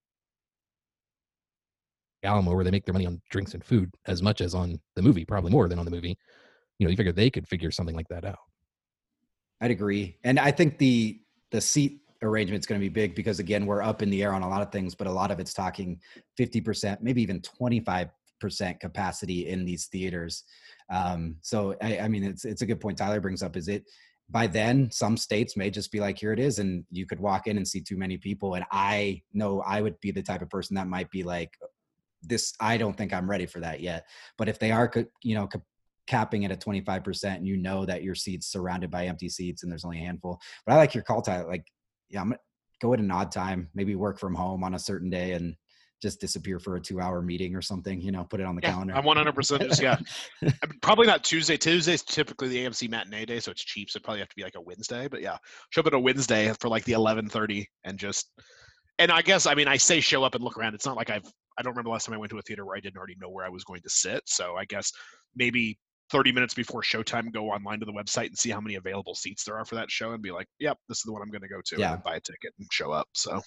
Speaker 10: Alamo, where they make their money on drinks and food as much as on the movie, probably more than on the movie. You know, you figure they could figure something like that out.
Speaker 11: I'd agree. And I think the the seat arrangement is going to be big because, again, we're up in the air on a lot of things, but a lot of it's talking fifty percent, maybe even twenty-five percent capacity in these theaters. Um, so, I, I mean, it's it's a good point Tyler brings up. Is it by then some states may just be like, here it is, and you could walk in and see too many people. And I know I would be the type of person that might be like, this, I don't think I'm ready for that yet. But if they are, you know, capping it at twenty-five percent and you know that your seat's surrounded by empty seats and there's only a handful. But I like your call, Tyler. Like, yeah, I'm gonna go at an odd time, maybe work from home on a certain day and just disappear for a two hour meeting or something, you know, put it on the
Speaker 9: yeah,
Speaker 11: calendar.
Speaker 9: I'm one hundred percent just, yeah. Probably not Tuesday. Tuesday's typically the A M C matinee day, so it's cheap. So it'd probably have to be like a Wednesday, but yeah, show up at a Wednesday for like the eleven thirty and just, and I guess, I mean, I say show up and look around. It's not like I've, I don't remember the last time I went to a theater where I didn't already know where I was going to sit. So I guess maybe thirty minutes before showtime, go online to the website and see how many available seats there are for that show and be like, yep, this is the one I'm going to go to,
Speaker 11: yeah.
Speaker 9: and then buy a ticket and show up. So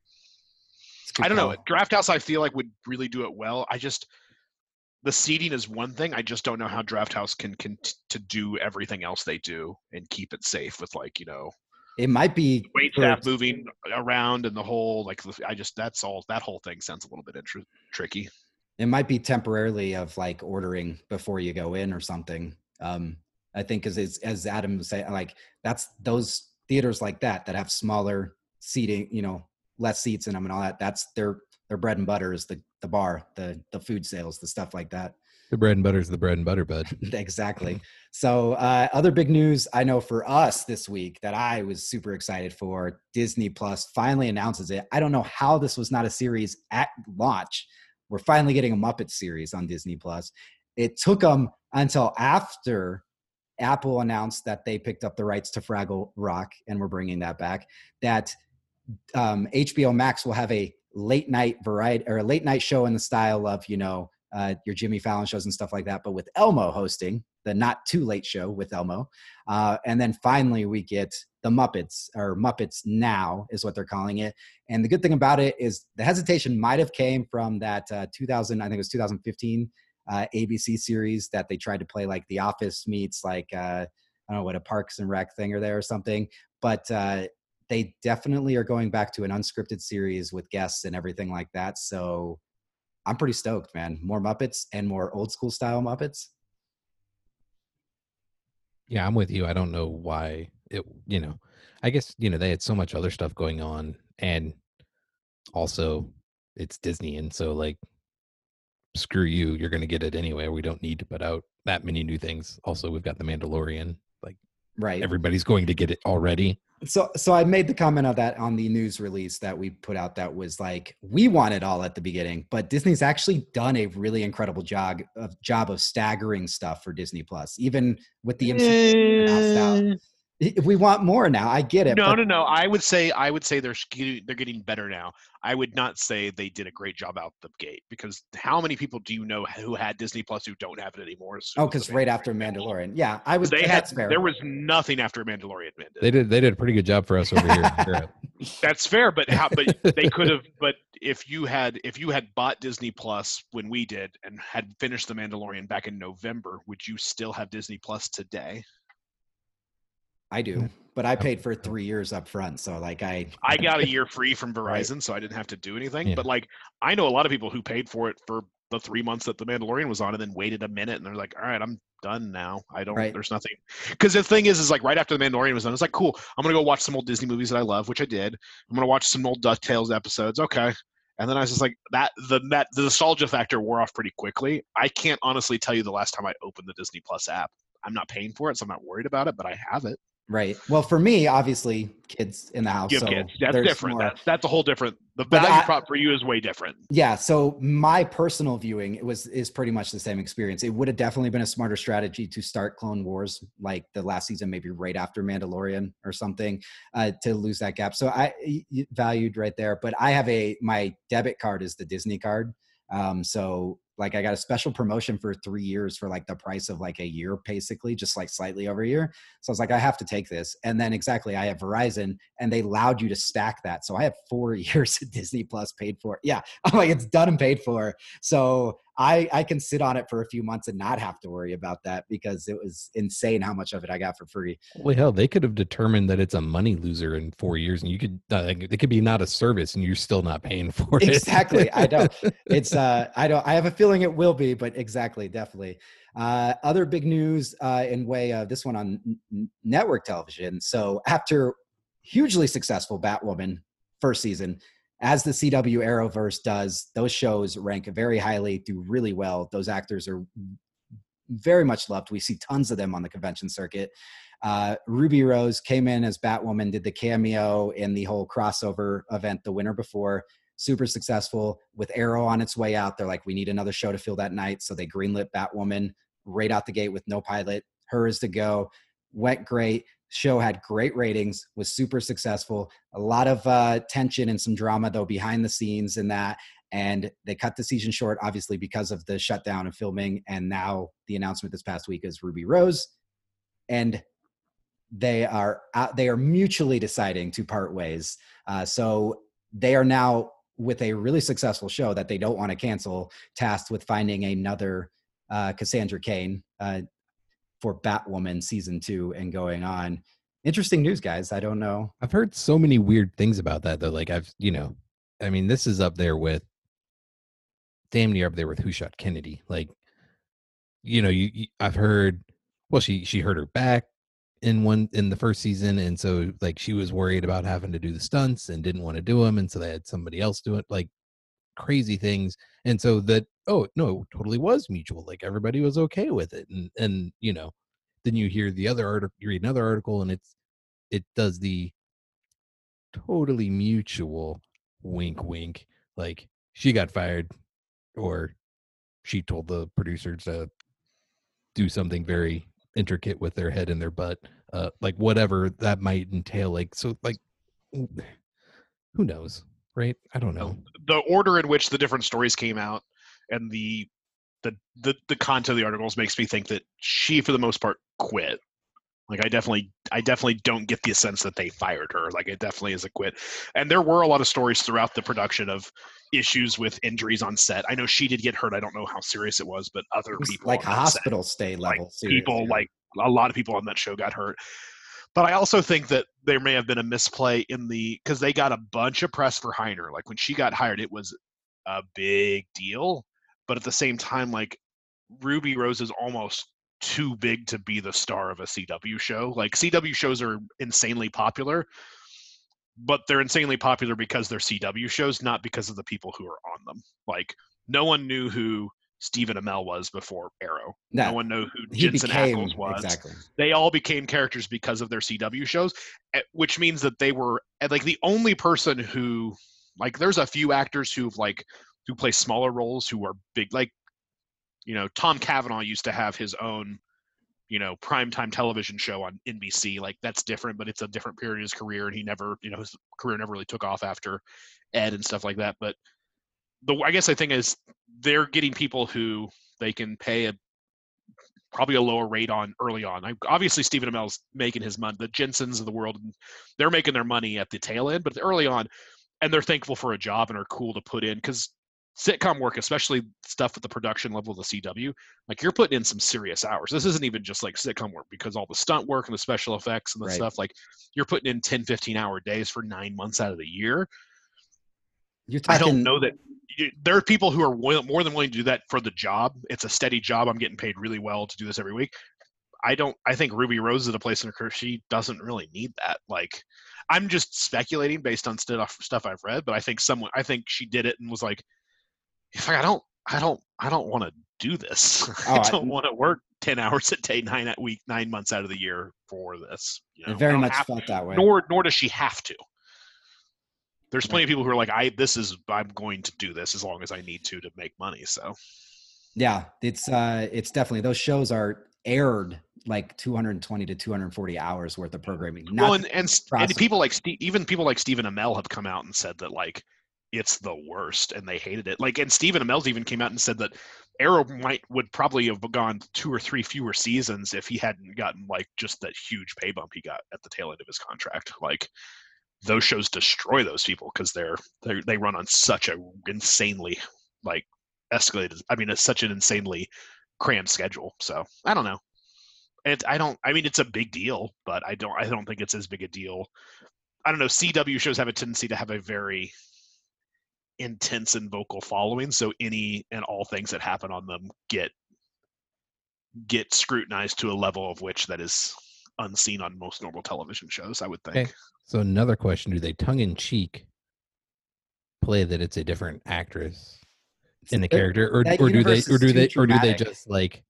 Speaker 9: I don't know. Draft House, I feel like would really do it well. I just, the seating is one thing. I just don't know how Draft House can, can t- to do everything else they do and keep it safe with, like, you know,
Speaker 11: it might be
Speaker 9: wait staff moving around and the whole, like, I just, that's all, that whole thing sounds a little bit intr- tricky.
Speaker 11: It might be temporarily of like ordering before you go in or something. Um, I think as, as Adam was saying, like that's those theaters like that, that have smaller seating, you know, less seats in them and all that. That's their, their bread and butter is the, the bar, the, the food sales, the stuff like that.
Speaker 10: The bread and butter is the bread and butter, bud.
Speaker 11: Exactly. So uh, other big news I know for us this week that I was super excited for, Disney Plus finally announces it. I don't know how this was not a series at launch. We're finally getting a Muppet series on Disney Plus. It took them until after Apple announced that they picked up the rights to Fraggle Rock and we're bringing that back, that um, H B O Max will have a late night variety or a late night show in the style of, you know, uh, your Jimmy Fallon shows and stuff like that, but with Elmo hosting the Not Too Late show with Elmo. Uh, and then finally we get the Muppets, or Muppets Now is what they're calling it. And the good thing about it is the hesitation might have came from that uh, two thousand, I think it was two thousand fifteen uh, A B C series that they tried to play like The Office meets like, uh, I don't know what, a Parks and Rec thing or there or something. But uh, they definitely are going back to an unscripted series with guests and everything like that. So I'm pretty stoked, man. More Muppets and more old school style Muppets.
Speaker 10: Yeah, I'm with you. I don't know why it, you know, I guess, you know, they had so much other stuff going on, and also it's Disney. And so like, screw you, you're going to get it anyway. We don't need to put out that many new things. Also, we've got the Mandalorian, like
Speaker 11: right.
Speaker 10: Everybody's going to get it already.
Speaker 11: So, so I made the comment of that on the news release that we put out that was like, we want it all at the beginning, but Disney's actually done a really incredible job of job of staggering stuff for Disney Plus, even with the M C U announced out. We want more now. I get it.
Speaker 9: No,
Speaker 11: but-
Speaker 9: no, no. I would say, I would say they're they're getting better now. I would not say they did a great job out the gate, because how many people do you know who had Disney Plus who don't have it anymore?
Speaker 11: Oh, because right after Mandalorian, yeah, I was.
Speaker 9: They
Speaker 11: that's
Speaker 9: had
Speaker 11: fair.
Speaker 9: there was nothing after Mandalorian. Did.
Speaker 10: They did. They did a pretty good job for us over here. in Europe.
Speaker 9: That's fair, but how? But they could have. But if you had, if you had bought Disney Plus when we did and had finished the Mandalorian back in November, would you still have Disney Plus today?
Speaker 11: I do, but I paid for three years up front. So like I,
Speaker 9: I got a year free from Verizon,
Speaker 11: Right.
Speaker 9: so I didn't have to do anything.
Speaker 10: Yeah.
Speaker 9: But like, I know a lot of people who paid for it for the three months that the Mandalorian was on and then waited a minute and they're like, all right, I'm done now. I don't,
Speaker 11: Right.
Speaker 9: there's nothing. Because the thing is, is like right after the Mandalorian was done, it's like, cool, I'm going to go watch some old Disney movies that I love, which I did. I'm going to watch some old DuckTales episodes. Okay. And then I was just like, that the that the nostalgia factor wore off pretty quickly. I can't honestly tell you the last time I opened the Disney Plus app. I'm not paying for it, so I'm not worried about it, but I have it.
Speaker 11: right. Well, for me, obviously, kids in the house.
Speaker 9: Give
Speaker 11: so
Speaker 9: kids. That's
Speaker 11: there's
Speaker 9: different.
Speaker 11: more-
Speaker 9: That's that's a whole different. The
Speaker 11: But
Speaker 9: value
Speaker 11: I-
Speaker 9: prop for you is way different.
Speaker 11: Yeah. So my personal viewing it was is pretty much the same experience. It would have definitely been a smarter strategy to start Clone Wars like the last season, maybe right after Mandalorian or something, uh, to lose that gap. So I y- valued right there. But I have a my debit card is the Disney card. Um, so like I got a special promotion for three years for like the price of like a year, basically, just like slightly over a year. So I was like, I have to take this. And then exactly, I have Verizon and they allowed you to stack that. So I have four years of Disney Plus paid for. Yeah. I'm like, it's done and paid for. So I, I can sit on it for a few months and not have to worry about that because it was insane how much of it I got for free.
Speaker 10: Holy hell, they could have determined that it's a money loser in four years, and you could uh, it could be not a service, and you're still not paying for it.
Speaker 11: Exactly, I know. It's uh, I don't. I have a feeling it will be, but exactly, definitely. Uh, other big news uh, in way of this one on n- network television. So after hugely successful Batwoman first season, as the C W Arrowverse does, those shows rank very highly, do really well. Those actors are very much loved. We see tons of them on the convention circuit. Uh, Ruby Rose came in as Batwoman, did the cameo in the whole crossover event the winter before. Super successful. With Arrow on its way out, they're like, we need another show to fill that night. So they greenlit Batwoman right out the gate with no pilot. Her is to go. Went great. Show had great ratings, was super successful. A lot of uh, tension and some drama, though, behind the scenes in that. And they cut the season short, obviously, because of the shutdown of filming. And now the announcement this past week is Ruby Rose. And they are out, they are mutually deciding to part ways. Uh, so they are now, with a really successful show that they don't want to cancel, tasked with finding another uh, Cassandra Cain uh, for Batwoman season two and going on. Interesting news, guys. I don't know.
Speaker 10: I've heard so many weird things about that, though. Like I've, you know, I mean, this is up there with damn near up there with Who Shot Kennedy. Like, you know, you, you I've heard, well, she, she hurt her back in one, in the first season. And so like, she was worried about having to do the stunts and didn't want to do them. And so they had somebody else do it, like crazy things. And so that, oh no, it totally was mutual. Like everybody was okay with it. And, and, you know, then you hear the other article, you read another article and it's, it does the totally mutual wink, wink. Like she got fired or she told the producers to do something very intricate with their head in their butt. Uh, like whatever that might entail. Like, so like, who knows? Right? I don't know.
Speaker 9: The order in which the different stories came out and the the the, the content of the articles makes me think that she, for the most part, quit. Like I definitely, I definitely don't get the sense that they fired her. Like it definitely is a quit. And there were a lot of stories throughout the production of issues with injuries on set. I know she did get hurt. I don't know how serious it was, but other people
Speaker 11: like a hospital
Speaker 9: set,
Speaker 11: stay level.
Speaker 9: Like people, like a lot of people on that show got hurt. But I also think that there may have been a misplay in the, because they got a bunch of press for Heiner. Like when she got hired, it was a big deal. But at the same time, like Ruby Rose is almost too big to be the star of a C W show. Like C W shows are insanely popular, but they're insanely popular because they're C W shows, not because of the people who are on them. Like no one knew who Stephen Amell was before Arrow. No, no one knew who Jensen Ackles was.
Speaker 11: Exactly.
Speaker 9: They all became characters because of their C W shows, which means that they were like the only person who, like, there's a few actors who've like who play smaller roles who are big. Like, you know, Tom Cavanaugh used to have his own, you know, primetime television show on N B C. Like that's different, but it's a different period of his career, and he never, you know, his career never really took off after Ed and stuff like that. But the, I guess the thing is, they're getting people who they can pay a probably a lower rate on early on. I, obviously, Stephen Amell's making his money. The Jensens of the world, they're making their money at the tail end, but early on, and they're thankful for a job and are cool to put in because sitcom work, especially stuff at the production level of the C W, like you're putting in some serious hours. This isn't even just like sitcom work because all the stunt work and the special effects and the
Speaker 11: right.
Speaker 9: stuff, like you're putting in ten, fifteen hour days for nine months out of the year.
Speaker 11: You're talking...
Speaker 9: I don't know that you, there are people who are w- more than willing to do that for the job. It's a steady job. I'm getting paid really well to do this every week. I don't, I think Ruby Rose is at a place in her career. She doesn't really need that. Like, I'm just speculating based on stuff, stuff I've read, but I think someone, I think she did it and was like, if I don't, I don't, I don't want to do this.
Speaker 11: Oh,
Speaker 9: I don't want to work ten hours a day, nine at week, nine months out of the year for this. You know?
Speaker 11: I very
Speaker 9: I
Speaker 11: much felt
Speaker 9: to,
Speaker 11: that way.
Speaker 9: Nor, nor does she have to. There's plenty of people who are like, I, this is, I'm going to do this as long as I need to, to make money. So.
Speaker 11: Yeah, it's, uh, it's definitely, those shows are aired like two hundred twenty to two hundred forty hours worth of programming. Not
Speaker 9: well, and, and, and people like, even people like Stephen Amell have come out and said that like, it's the worst and they hated it. Like, and Stephen Amell even came out and said that Arrow might would probably have gone two or three fewer seasons if he hadn't gotten like just that huge pay bump he got at the tail end of his contract. Like those shows destroy those people because they're they they run on such a insanely like escalated. I mean, it's such an insanely crammed schedule. So I don't know. And I don't. I mean, it's a big deal, but I don't. I don't think it's as big a deal. I don't know. C W shows have a tendency to have a very intense and vocal following, so any and all things that happen on them get get scrutinized to a level of which that is unseen on most normal television shows, I would think.
Speaker 10: Okay. So another question: do they tongue-in-cheek play that it's a different actress in the character, or, or do they, or do they, or do they just like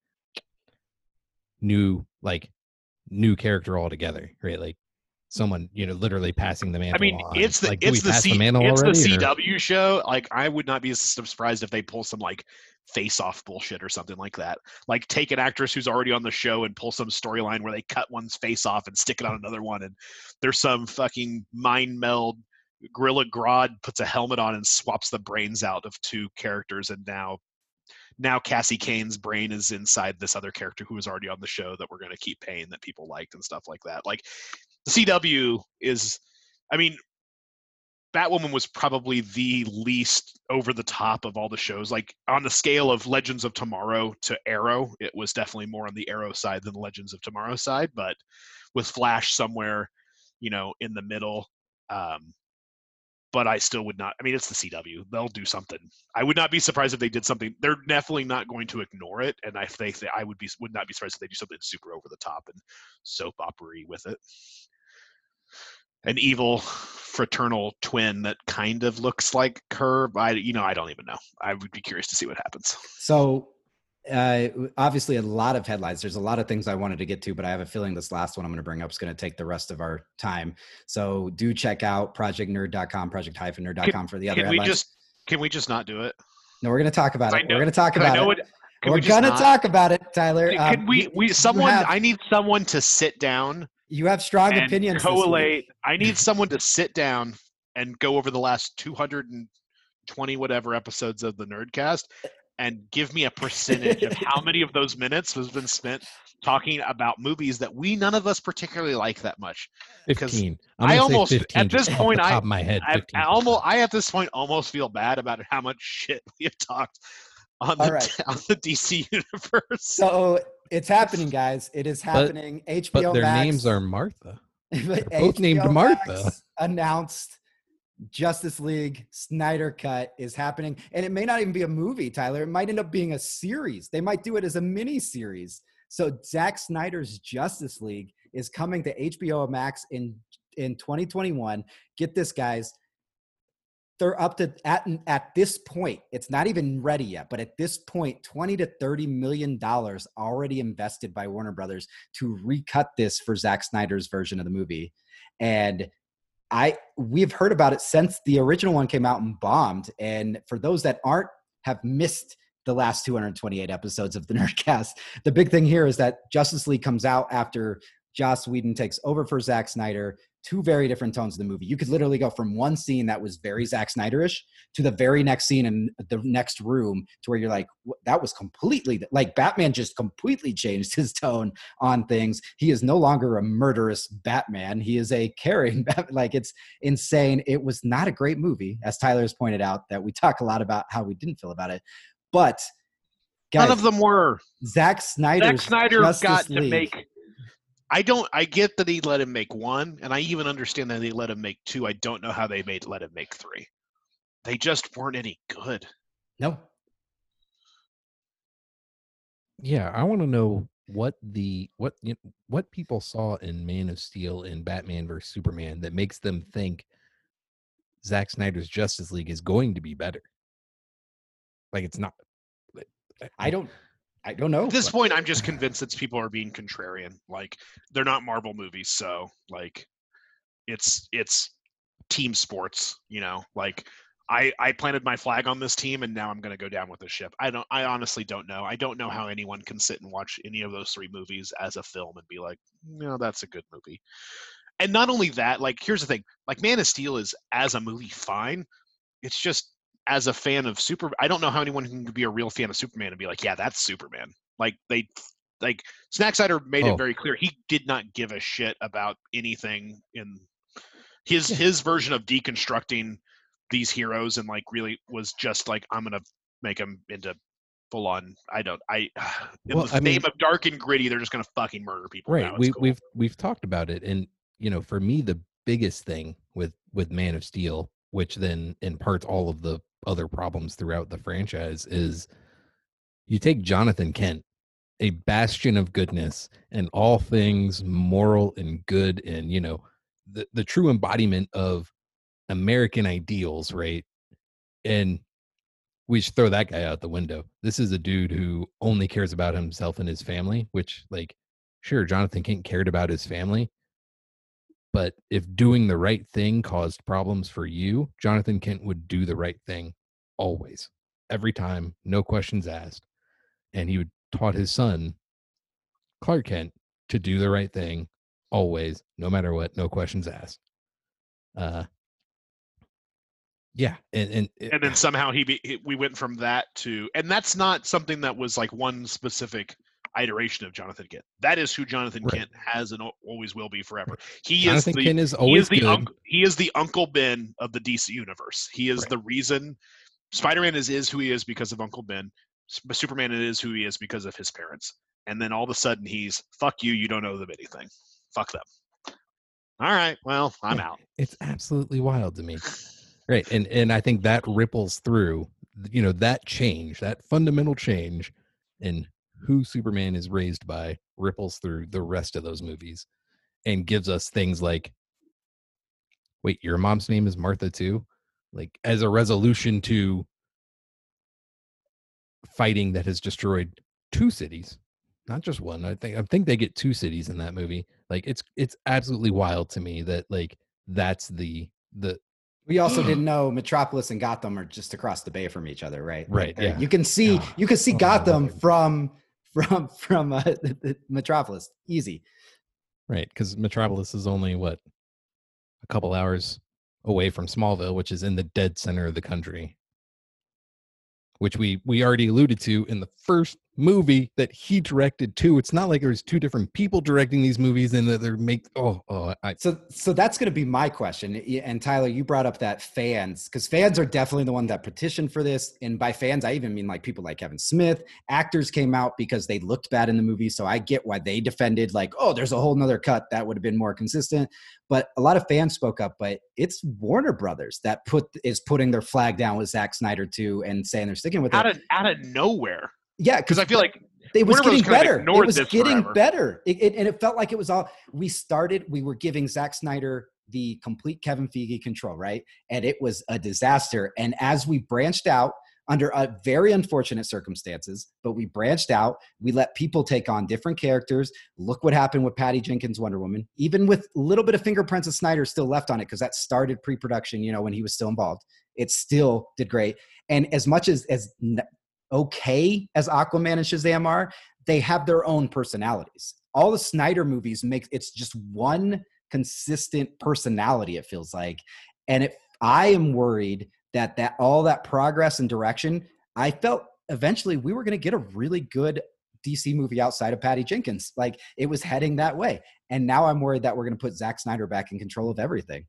Speaker 10: new, like new character altogether, right? Like someone, you know, literally passing the mantle.
Speaker 9: I mean,
Speaker 10: on.
Speaker 9: it's the
Speaker 10: like,
Speaker 9: it's the, C,
Speaker 10: the
Speaker 9: it's
Speaker 10: already,
Speaker 9: the C W or? show. Like, I would not be surprised if they pull some like face-off bullshit or something like that. Like, take an actress who's already on the show and pull some storyline where they cut one's face off and stick it on another one, and there's some fucking mind meld. Gorilla Grodd puts a helmet on and swaps the brains out of two characters, and now now Cassie Cain's brain is inside this other character who was already on the show that we're going to keep paying that people liked and stuff like that. Like, the C W is, I mean, Batwoman was probably the least over the top of all the shows. Like, on the scale of Legends of Tomorrow to Arrow, it was definitely more on the Arrow side than the Legends of Tomorrow side, but with Flash somewhere, you know, in the middle. Um, but I still would not, I mean, it's the C W. They'll do something. I would not be surprised if they did something. They're definitely not going to ignore it. And I think they, I would be, would not be surprised if they do something super over the top and soap opera-y with it. An evil fraternal twin that kind of looks like her. I, you know, I don't even know. I would be curious to see what happens.
Speaker 11: So, uh, obviously a lot of headlines. There's a lot of things I wanted to get to, but I have a feeling this last one I'm going to bring up is going to take the rest of our time. So do check out project nerd dot com, project nerd dot com for the other
Speaker 9: can
Speaker 11: headlines.
Speaker 9: We just, can we just not do it?
Speaker 11: No, we're going to talk about it.
Speaker 9: Know,
Speaker 11: we're going to talk about it.
Speaker 9: it
Speaker 11: we're we going to talk about it, Tyler.
Speaker 9: Can
Speaker 11: um,
Speaker 9: we, we, someone,
Speaker 11: have,
Speaker 9: I need someone to sit down.
Speaker 11: You have strong opinions.
Speaker 9: Collate. I need someone to sit down and go over the last two hundred twenty whatever episodes of the Nerdcast and give me a percentage of how many of those minutes has been spent talking about movies that we none of us particularly like that much.
Speaker 10: fifteen.
Speaker 9: I almost at this point I,
Speaker 10: of my head,
Speaker 9: I, I almost I at this point almost feel bad about how much shit we have talked on the,
Speaker 11: right.
Speaker 9: on the D C universe.
Speaker 11: So it's happening, guys. It is happening.
Speaker 10: But,
Speaker 11: H B O
Speaker 10: but their
Speaker 11: Max,
Speaker 10: names are Martha. They're both
Speaker 11: H B O
Speaker 10: named Martha.
Speaker 11: Max announced Justice League Snyder Cut is happening. And it may not even be a movie, Tyler. It might end up being a series. They might do it as a mini series. So Zack Snyder's Justice League is coming to H B O Max in, in twenty twenty-one. Get this, guys. They're up to at at this point, it's not even ready yet, but at this point, twenty to thirty million dollars already invested by Warner Brothers to recut this for Zack Snyder's version of the movie. And I we've heard about it since the original one came out and bombed. And for those that aren't have missed the last two hundred twenty-eight episodes of the Nerdcast, the big thing here is that Justice League comes out after Joss Whedon takes over for Zack Snyder. Two very different tones of the movie. You could literally go from one scene that was very Zack Snyder-ish to the very next scene in the next room to where you're like, that was completely, like Batman just completely changed his tone on things. He is no longer a murderous Batman. He is a caring Batman. Like, it's insane. It was not a great movie, as Tyler has pointed out, that we talk a lot about how we didn't feel about it. But guys,
Speaker 9: none of them were.
Speaker 11: Zack Snyder's
Speaker 9: Zack Snyder
Speaker 11: Justice
Speaker 9: got to
Speaker 11: League.
Speaker 9: make I don't. I get that he let him make one, and I even understand that they let him make two. I don't know how they made let him make three. They just weren't any good.
Speaker 11: No.
Speaker 10: Yeah, I want to know what the what you know, what people saw in Man of Steel and Batman versus Superman that makes them think Zack Snyder's Justice League is going to be better. Like, it's not.
Speaker 11: I don't. I don't know.
Speaker 9: At this point, I'm just convinced that people are being contrarian. Like, they're not Marvel movies, so like, it's it's team sports. You know, like I I planted my flag on this team, and now I'm going to go down with the ship. I don't. I honestly don't know. I don't know how anyone can sit and watch any of those three movies as a film and be like, no, that's a good movie. And not only that, like, here's the thing: like, Man of Steel is as a movie fine. It's just, as a fan of Super, I don't know how anyone can be a real fan of Superman and be like, yeah, that's Superman. Like, they, like, Zack Snyder made
Speaker 10: oh.
Speaker 9: it very clear he did not give a shit about anything in his his version of deconstructing these heroes, and like really was just like, I'm gonna make them into full on. I don't. I in
Speaker 10: Well,
Speaker 9: the
Speaker 10: I
Speaker 9: name
Speaker 10: mean-
Speaker 9: of dark and gritty, they're just gonna fucking murder people.
Speaker 10: Right.
Speaker 9: Now. It's
Speaker 10: We
Speaker 9: cool.
Speaker 10: we've we've talked about it, and you know, for me, the biggest thing with with Man of Steel, which then imparts all of the other problems throughout the franchise, is you take Jonathan Kent, a bastion of goodness and all things moral and good, and you know, the the true embodiment of American ideals, right? And we should throw that guy out the window. This is a dude who only cares about himself and his family, which, like, sure, Jonathan Kent cared about his family, but if doing the right thing caused problems for you, Jonathan Kent would do the right thing always, every time, no questions asked. And he would taught his son, Clark Kent, to do the right thing always, no matter what, no questions asked. Uh, yeah, and and,
Speaker 9: and then somehow he, be, he we went from that to, and that's not something that was like one specific iteration of Jonathan Kent. That is who Jonathan
Speaker 10: Right.
Speaker 9: Kent has and always will be forever. He
Speaker 10: Jonathan
Speaker 9: is the
Speaker 10: Kent is
Speaker 9: he
Speaker 10: always
Speaker 9: is the
Speaker 10: good.
Speaker 9: uncle he is the Uncle Ben of the D C universe. He is
Speaker 10: Right.
Speaker 9: the reason Spider-Man is is who he is because of Uncle Ben. S- Superman is who he is because of his parents. And then all of a sudden he's fuck you. You don't owe them anything. Fuck them. All right. Well, I'm
Speaker 10: Yeah.
Speaker 9: out.
Speaker 10: It's absolutely wild to me. Right. And and I think that ripples through, you know, that change, that fundamental change in who Superman is raised by ripples through the rest of those movies and gives us things like, wait, your mom's name is Martha too? Like, as a resolution to fighting that has destroyed two cities, not just one. I think I think they get two cities in that movie. Like, it's it's absolutely wild to me that, like, that's the the
Speaker 11: We also didn't know Metropolis and Gotham are just across the bay from each other, right?
Speaker 10: Right,
Speaker 11: Like,
Speaker 10: yeah.
Speaker 11: You can see
Speaker 10: Oh,
Speaker 11: you can see
Speaker 10: oh my
Speaker 11: Gotham
Speaker 10: Lord.
Speaker 11: from from from uh, the, the Metropolis. Easy.
Speaker 10: right, because Metropolis is only what, a couple hours away from Smallville, which is in the dead center of the country, which we we already alluded to in the first movie that he directed too. It's not like there's two different people directing these movies and that they're make oh oh I,
Speaker 11: So so that's going to be my question. Y- And Tyler, you brought up that fans, because fans are definitely the one that petitioned for this. And by fans, I even mean like people like Kevin Smith. Actors came out because they looked bad in the movie. So I get why they defended, like, oh, there's a whole nother cut that would have been more consistent. But a lot of fans spoke up. But it's Warner Brothers that put is putting their flag down with Zack Snyder too and saying they're sticking with
Speaker 9: Out
Speaker 11: it.
Speaker 9: of out of nowhere.
Speaker 11: Yeah,
Speaker 9: Because I feel like
Speaker 11: it was
Speaker 9: Warner Brothers
Speaker 11: getting
Speaker 9: kinda
Speaker 11: better. It
Speaker 9: ignored
Speaker 11: was
Speaker 9: this
Speaker 11: getting
Speaker 9: forever.
Speaker 11: better. It, it, and it felt like it was all, we started, we were giving Zack Snyder the complete Kevin Feige control, right? And it was a disaster. And as we branched out under uh, very unfortunate circumstances, but we branched out, we let people take on different characters. Look what happened with Patty Jenkins' Wonder Woman, even with a little bit of fingerprints of Snyder still left on it, because that started pre-production, you know, when he was still involved. It still did great. And as much as, as okay as Aquaman and Shazam are, they have their own personalities. All the Snyder movies make it's just one consistent personality, it feels like. And it, I am worried that that all that progress and direction, I felt eventually we were going to get a really good D C movie outside of Patty Jenkins. Like, it was heading that way. And now I'm worried that we're going to put Zack Snyder back in control of everything.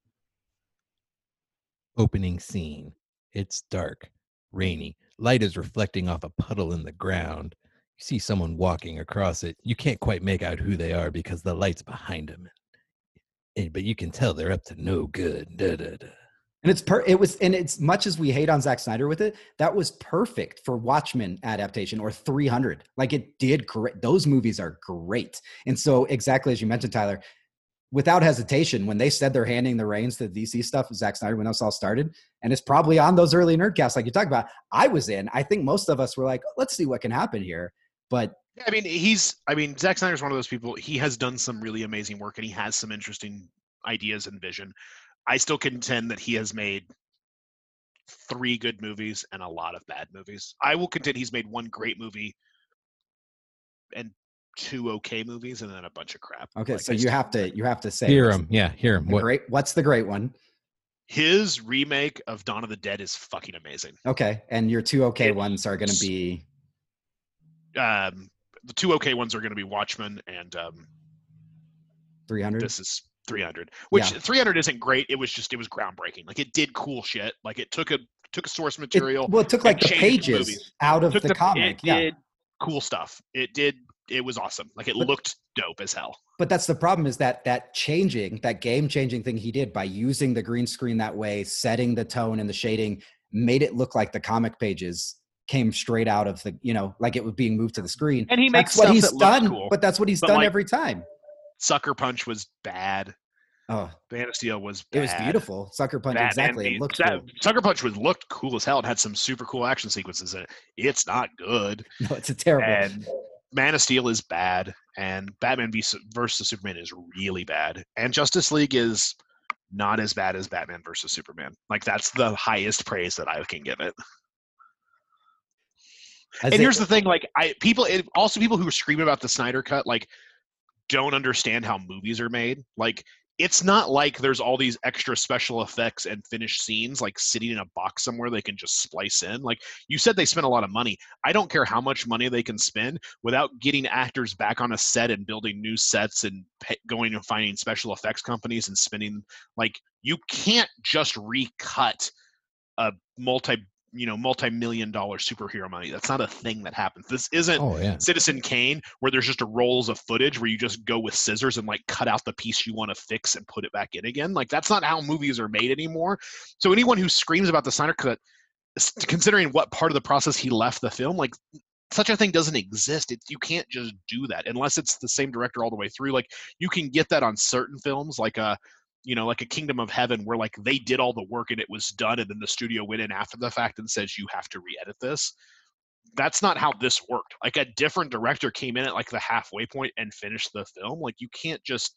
Speaker 10: opening scene. It's dark, rainy. Light is reflecting off a puddle in the ground. You see someone walking across it. You can't quite make out who they are because the light's behind them. And, but you can tell they're up to no good. Da, da, da.
Speaker 11: And it's per it was, and it's much as we hate on Zack Snyder with it, that was perfect for Watchmen adaptation or three hundred. Like, it did great. Those movies are great. And so exactly as you mentioned, Tyler, without hesitation, when they said they're handing the reins to the D C stuff with Zack Snyder when this all started, and it's probably on those early Nerdcasts like you talked about, I was in. I think most of us were like, let's see what can happen here. But
Speaker 9: I mean, he's, I mean, Zack Snyder's one of those people, he has done some really amazing work and he has some interesting ideas and vision. I still contend that he has made three good movies and a lot of bad movies. I will contend he's made one great movie and two okay movies and then a bunch of crap.
Speaker 11: okay,
Speaker 9: Like,
Speaker 11: so
Speaker 9: I
Speaker 11: you
Speaker 9: still-
Speaker 11: have to you have to say
Speaker 10: Hear
Speaker 11: what's
Speaker 10: him. Yeah, hear him.
Speaker 11: the
Speaker 10: What,
Speaker 11: great. What's the great one?
Speaker 9: His remake of Dawn of the Dead is fucking amazing.
Speaker 11: Okay, and your two okay
Speaker 9: It-
Speaker 11: ones are going to be
Speaker 9: Um, the two okay ones are going to be Watchmen and um,
Speaker 11: three hundred.
Speaker 9: this is three hundred, which
Speaker 11: Yeah.
Speaker 9: three hundred isn't great. It was just, it was groundbreaking. Like, it did cool shit. Like, it took a took source material.
Speaker 11: It, well, it took like the pages out of
Speaker 9: took
Speaker 11: the,
Speaker 9: the
Speaker 11: comic.
Speaker 9: It
Speaker 11: yeah.
Speaker 9: did cool stuff. It did. It was awesome. Like it
Speaker 11: but,
Speaker 9: looked dope as hell.
Speaker 11: But that's the problem is that that changing, that game changing thing he did by using the green screen that way, setting the tone and the shading, made it look like the comic pages came straight out of the, you know, like it was being moved to the screen.
Speaker 9: And he makes
Speaker 11: that's what
Speaker 9: stuff
Speaker 11: he's
Speaker 9: that
Speaker 11: done,
Speaker 9: looks cool.
Speaker 11: But that's what he's
Speaker 9: but
Speaker 11: done
Speaker 9: like,
Speaker 11: every time.
Speaker 9: Sucker Punch was bad.
Speaker 11: Oh,
Speaker 9: Man of Steel was bad.
Speaker 11: It was beautiful. Sucker Punch, bad. exactly.
Speaker 9: And
Speaker 11: it looked
Speaker 9: that,
Speaker 11: cool.
Speaker 9: Sucker Punch was looked cool as hell. It had some super cool action sequences in it. It's not good.
Speaker 11: No, it's a terrible.
Speaker 9: And Man of Steel is bad, and Batman versus Superman is really bad, and Justice League is not as bad as Batman versus Superman. Like that's the highest praise that I can give it. As and it, here's the thing: like I people, it, also people who are screaming about the Snyder Cut, like don't understand how movies are made. Like it's not like there's all these extra special effects and finished scenes like sitting in a box somewhere they can just splice in. Like you said, they spent a lot of money. I don't care how much money they can spend without getting actors back on a set and building new sets and pay, going and finding special effects companies and spending. Like you can't just recut a multi you know, multi-million dollar superhero money. That's not a thing that happens. This isn't
Speaker 10: oh, yeah.
Speaker 9: Citizen Kane where there's just a rolls of footage where you just go with scissors and like cut out the piece you want to fix and put it back in again. Like that's not how movies are made anymore. So anyone who screams about the Snyder Cut, considering what part of the process he left the film, like such a thing doesn't exist. It, you can't just do that unless it's the same director all the way through. Like you can get that on certain films, like a, you know, like a Kingdom of Heaven where like they did all the work and it was done and then the studio went in after the fact and says you have to re-edit this. That's not how this worked. Like a different director came in at like the halfway point and finished the film. Like you can't just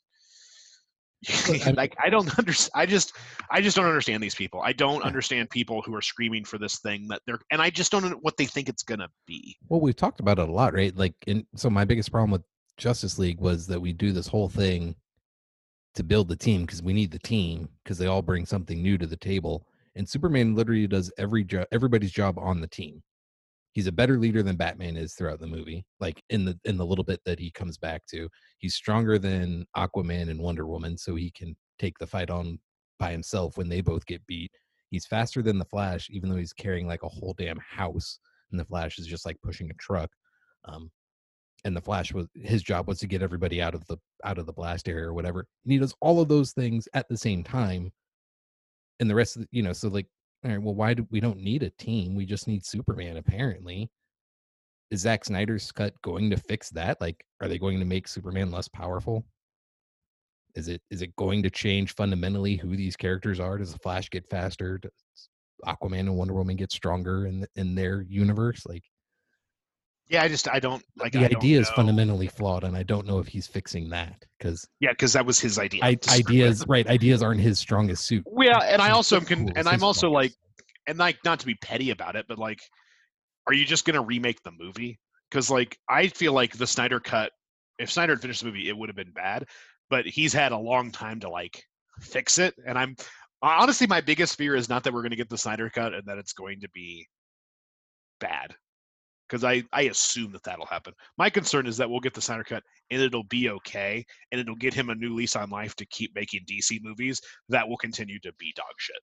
Speaker 9: like I don't understand. I just I just don't understand these people. I don't understand people who are screaming for this thing that they're and I just don't know what they think it's gonna be.
Speaker 10: Well, we've talked about it a lot, right? Like in so my biggest problem with Justice League was that we do this whole thing to build the team because we need the team because they all bring something new to the table. And Superman literally does every job, everybody's job on the team. He's a better leader than Batman is throughout the movie. Like in the in the little bit that he comes back to, he's stronger than Aquaman and Wonder Woman, so he can take the fight on by himself when they both get beat. He's faster than the Flash, even though he's carrying like a whole damn house, and the Flash is just like pushing a truck. Um, and the Flash was his job was to get everybody out of the out of the blast area or whatever. And he does all of those things at the same time. And the rest of the, you know, so like, all right, well, why do we don't need a team? We just need Superman, apparently. Is Zack Snyder's cut going to fix that? Like, are they going to make Superman less powerful? Is it is it going to change fundamentally who these characters are? Does the Flash get faster? Does Aquaman and Wonder Woman get stronger in in their universe? Like,
Speaker 9: yeah, I just I don't like
Speaker 10: the
Speaker 9: I
Speaker 10: idea is
Speaker 9: know.
Speaker 10: fundamentally flawed, and I don't know if he's fixing that because
Speaker 9: yeah, because that was his idea.
Speaker 10: I, ideas, right? Ideas aren't his strongest suit.
Speaker 9: Yeah, and I also am, con-
Speaker 10: cool.
Speaker 9: and I'm also like, and like not to be petty about it, but like, are you just gonna remake the movie? Because like I feel like the Snyder Cut, if Snyder had finished the movie, it would have been bad. But he's had a long time to like fix it, and I'm honestly my biggest fear is not that we're gonna get the Snyder Cut and that it's going to be bad. Because I, I assume that that'll happen. My concern is that we'll get the Snyder Cut and it'll be okay, and it'll get him a new lease on life to keep making D C movies that will continue to be dog shit.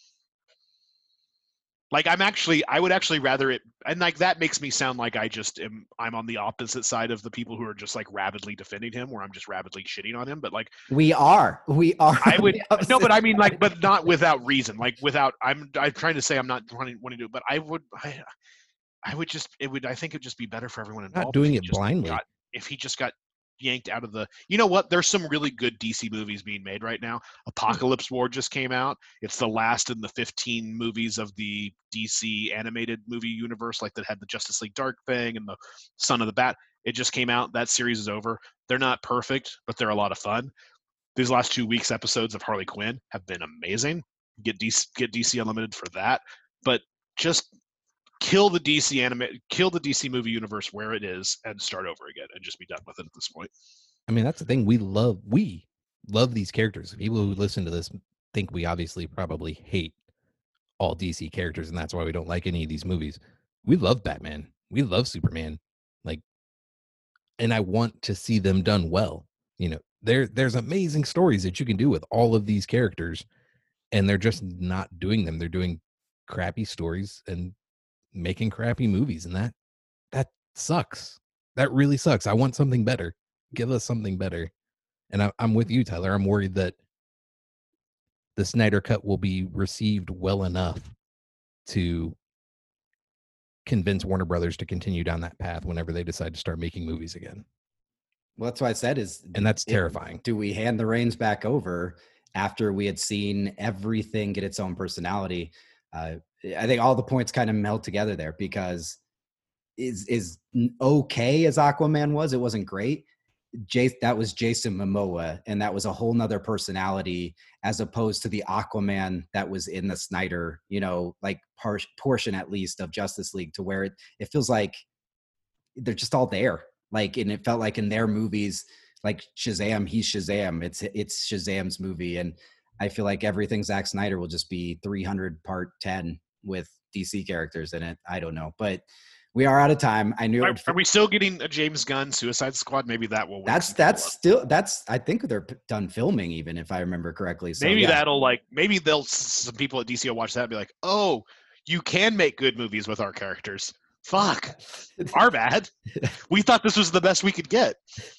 Speaker 9: Like I'm actually, I would actually rather it, and like that makes me sound like I just am, I'm on the opposite side of the people who are just like rabidly defending him, where I'm just rabidly shitting on him. But like
Speaker 11: we are, we are.
Speaker 9: I would no, but I mean like, but not without reason. Like without, I'm, I'm trying to say I'm not wanting, wanting to do it, but I would, I. I would just, it would, I think it'd just be better for everyone involved.
Speaker 10: Not doing it blindly.
Speaker 9: Got, if he just got yanked out of the, you know what? There's some really good D C movies being made right now. Apocalypse War just came out. It's the last in the fifteen movies of the D C animated movie universe, like that had the Justice League Dark thing and the Son of the Bat. It just came out. That series is over. They're not perfect, but they're a lot of fun. These last two weeks episodes of Harley Quinn have been amazing. Get D C, get D C Unlimited for that. But just kill the D C anime, kill the D C movie universe where it is, and start over again, and just be done with it at this point.
Speaker 10: I mean, that's the thing. We love, we love these characters. People who listen to this think we obviously probably hate all D C characters, and that's why we don't like any of these movies. We love Batman. We love Superman. Like, and I want to see them done well. You know, there there's amazing stories that you can do with all of these characters, and they're just not doing them. They're doing crappy stories and making crappy movies, and that that sucks. That really sucks. I want something better. Give us something better. And I, I'm with you, Tyler. I'm worried that the Snyder Cut will be received well enough to convince Warner Brothers to continue down that path whenever they decide to start making movies again.
Speaker 11: Well, that's why I said is,
Speaker 10: and that's terrifying.
Speaker 11: Do we hand the reins back over after we had seen everything get its own personality? Uh, I think all the points kind of meld together there, because is is okay as Aquaman was, it wasn't great. Jay, that was Jason Momoa, and that was a whole nother personality as opposed to the Aquaman that was in the Snyder, you know, like par- portion at least of Justice League, to where it, it feels like they're just all there. Like, and it felt like in their movies, like Shazam, he's Shazam. It's it's Shazam's movie, and I feel like everything Zack Snyder will just be three hundred part ten with D C characters in it. I don't know, but we are out of time. I knew.
Speaker 9: Are,
Speaker 11: it would,
Speaker 9: are we still getting a James Gunn Suicide Squad? Maybe that will.
Speaker 11: That's that's still that's. I think they're done filming, even if I remember correctly. So,
Speaker 9: maybe
Speaker 11: yeah.
Speaker 9: that'll like maybe they'll some people at D C will watch that and be like, oh, you can make good movies with our characters. Fuck, our bad. We thought this was the best we could get.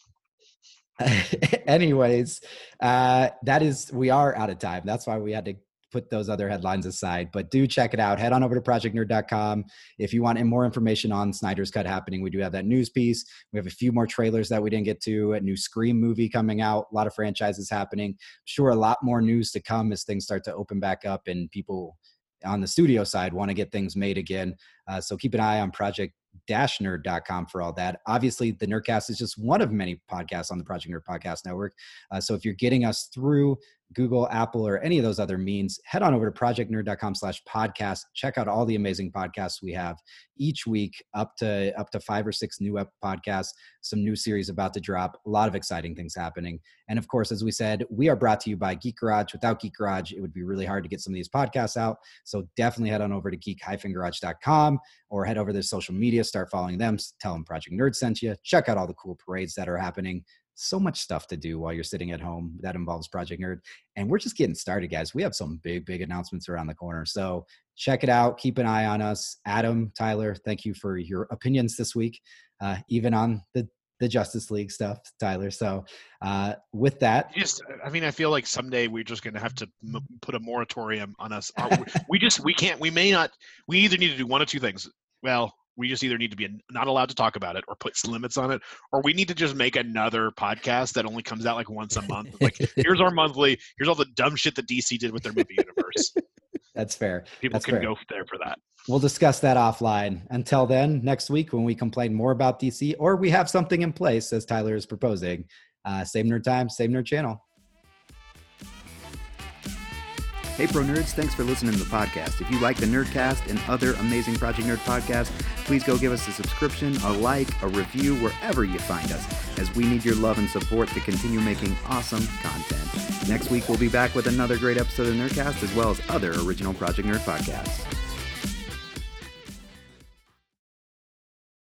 Speaker 11: Anyways, uh, that is, we are out of time. That's why we had to put those other headlines aside, but do check it out. Head on over to project nerd dot com. If you want more information on Snyder's Cut happening, we do have that news piece. We have a few more trailers that we didn't get to, a new Scream movie coming out, a lot of franchises happening. I'm sure a lot more news to come as things start to open back up and people on the studio side want to get things made again. Uh, so keep an eye on project nerd dot com for all that. Obviously, the Nerdcast is just one of many podcasts on the Project Nerd Podcast Network. Uh, so if you're getting us through Google, Apple, or any of those other means, head on over to project nerd dot com slash podcast. Check out all the amazing podcasts we have each week, up to up to five or six new ep- podcasts, some new series about to drop, a lot of exciting things happening. And of course, as we said, we are brought to you by Geek Garage. Without Geek Garage, it would be really hard to get some of these podcasts out. So definitely head on over to geek dash garage dot com or head over to their social media, start following them, tell them Project Nerd sent you. Check out all the cool parades that are happening. So much stuff to do while you're sitting at home that involves Project Nerd. And we're just getting started, guys. We have some big, big announcements around the corner. So check it out. Keep an eye on us. Adam, Tyler, thank you for your opinions this week, uh, even on the, the Justice League stuff, Tyler. So uh, with that.
Speaker 9: Just, I mean, I feel like someday we're just going to have to m- put a moratorium on us. we just, we can't, we may not, we either need to do one of two things. Well, we just either need to be not allowed to talk about it or put limits on it, or we need to just make another podcast that only comes out like once a month. Like, here's our monthly, here's all the dumb shit that D C did with their movie universe.
Speaker 11: That's fair.
Speaker 9: People
Speaker 11: That's
Speaker 9: can
Speaker 11: fair.
Speaker 9: go there for that.
Speaker 11: We'll discuss that offline. Until then, next week when we complain more about D C, or we have something in place, as Tyler is proposing, uh, same nerd time, same nerd channel.
Speaker 12: Hey Pro Nerds, thanks for listening to the podcast. If you like the Nerdcast and other amazing Project Nerd podcasts, please go give us a subscription, a like, a review, wherever you find us, as we need your love and support to continue making awesome content. Next week, we'll be back with another great episode of Nerdcast, as well as other original Project Nerd podcasts.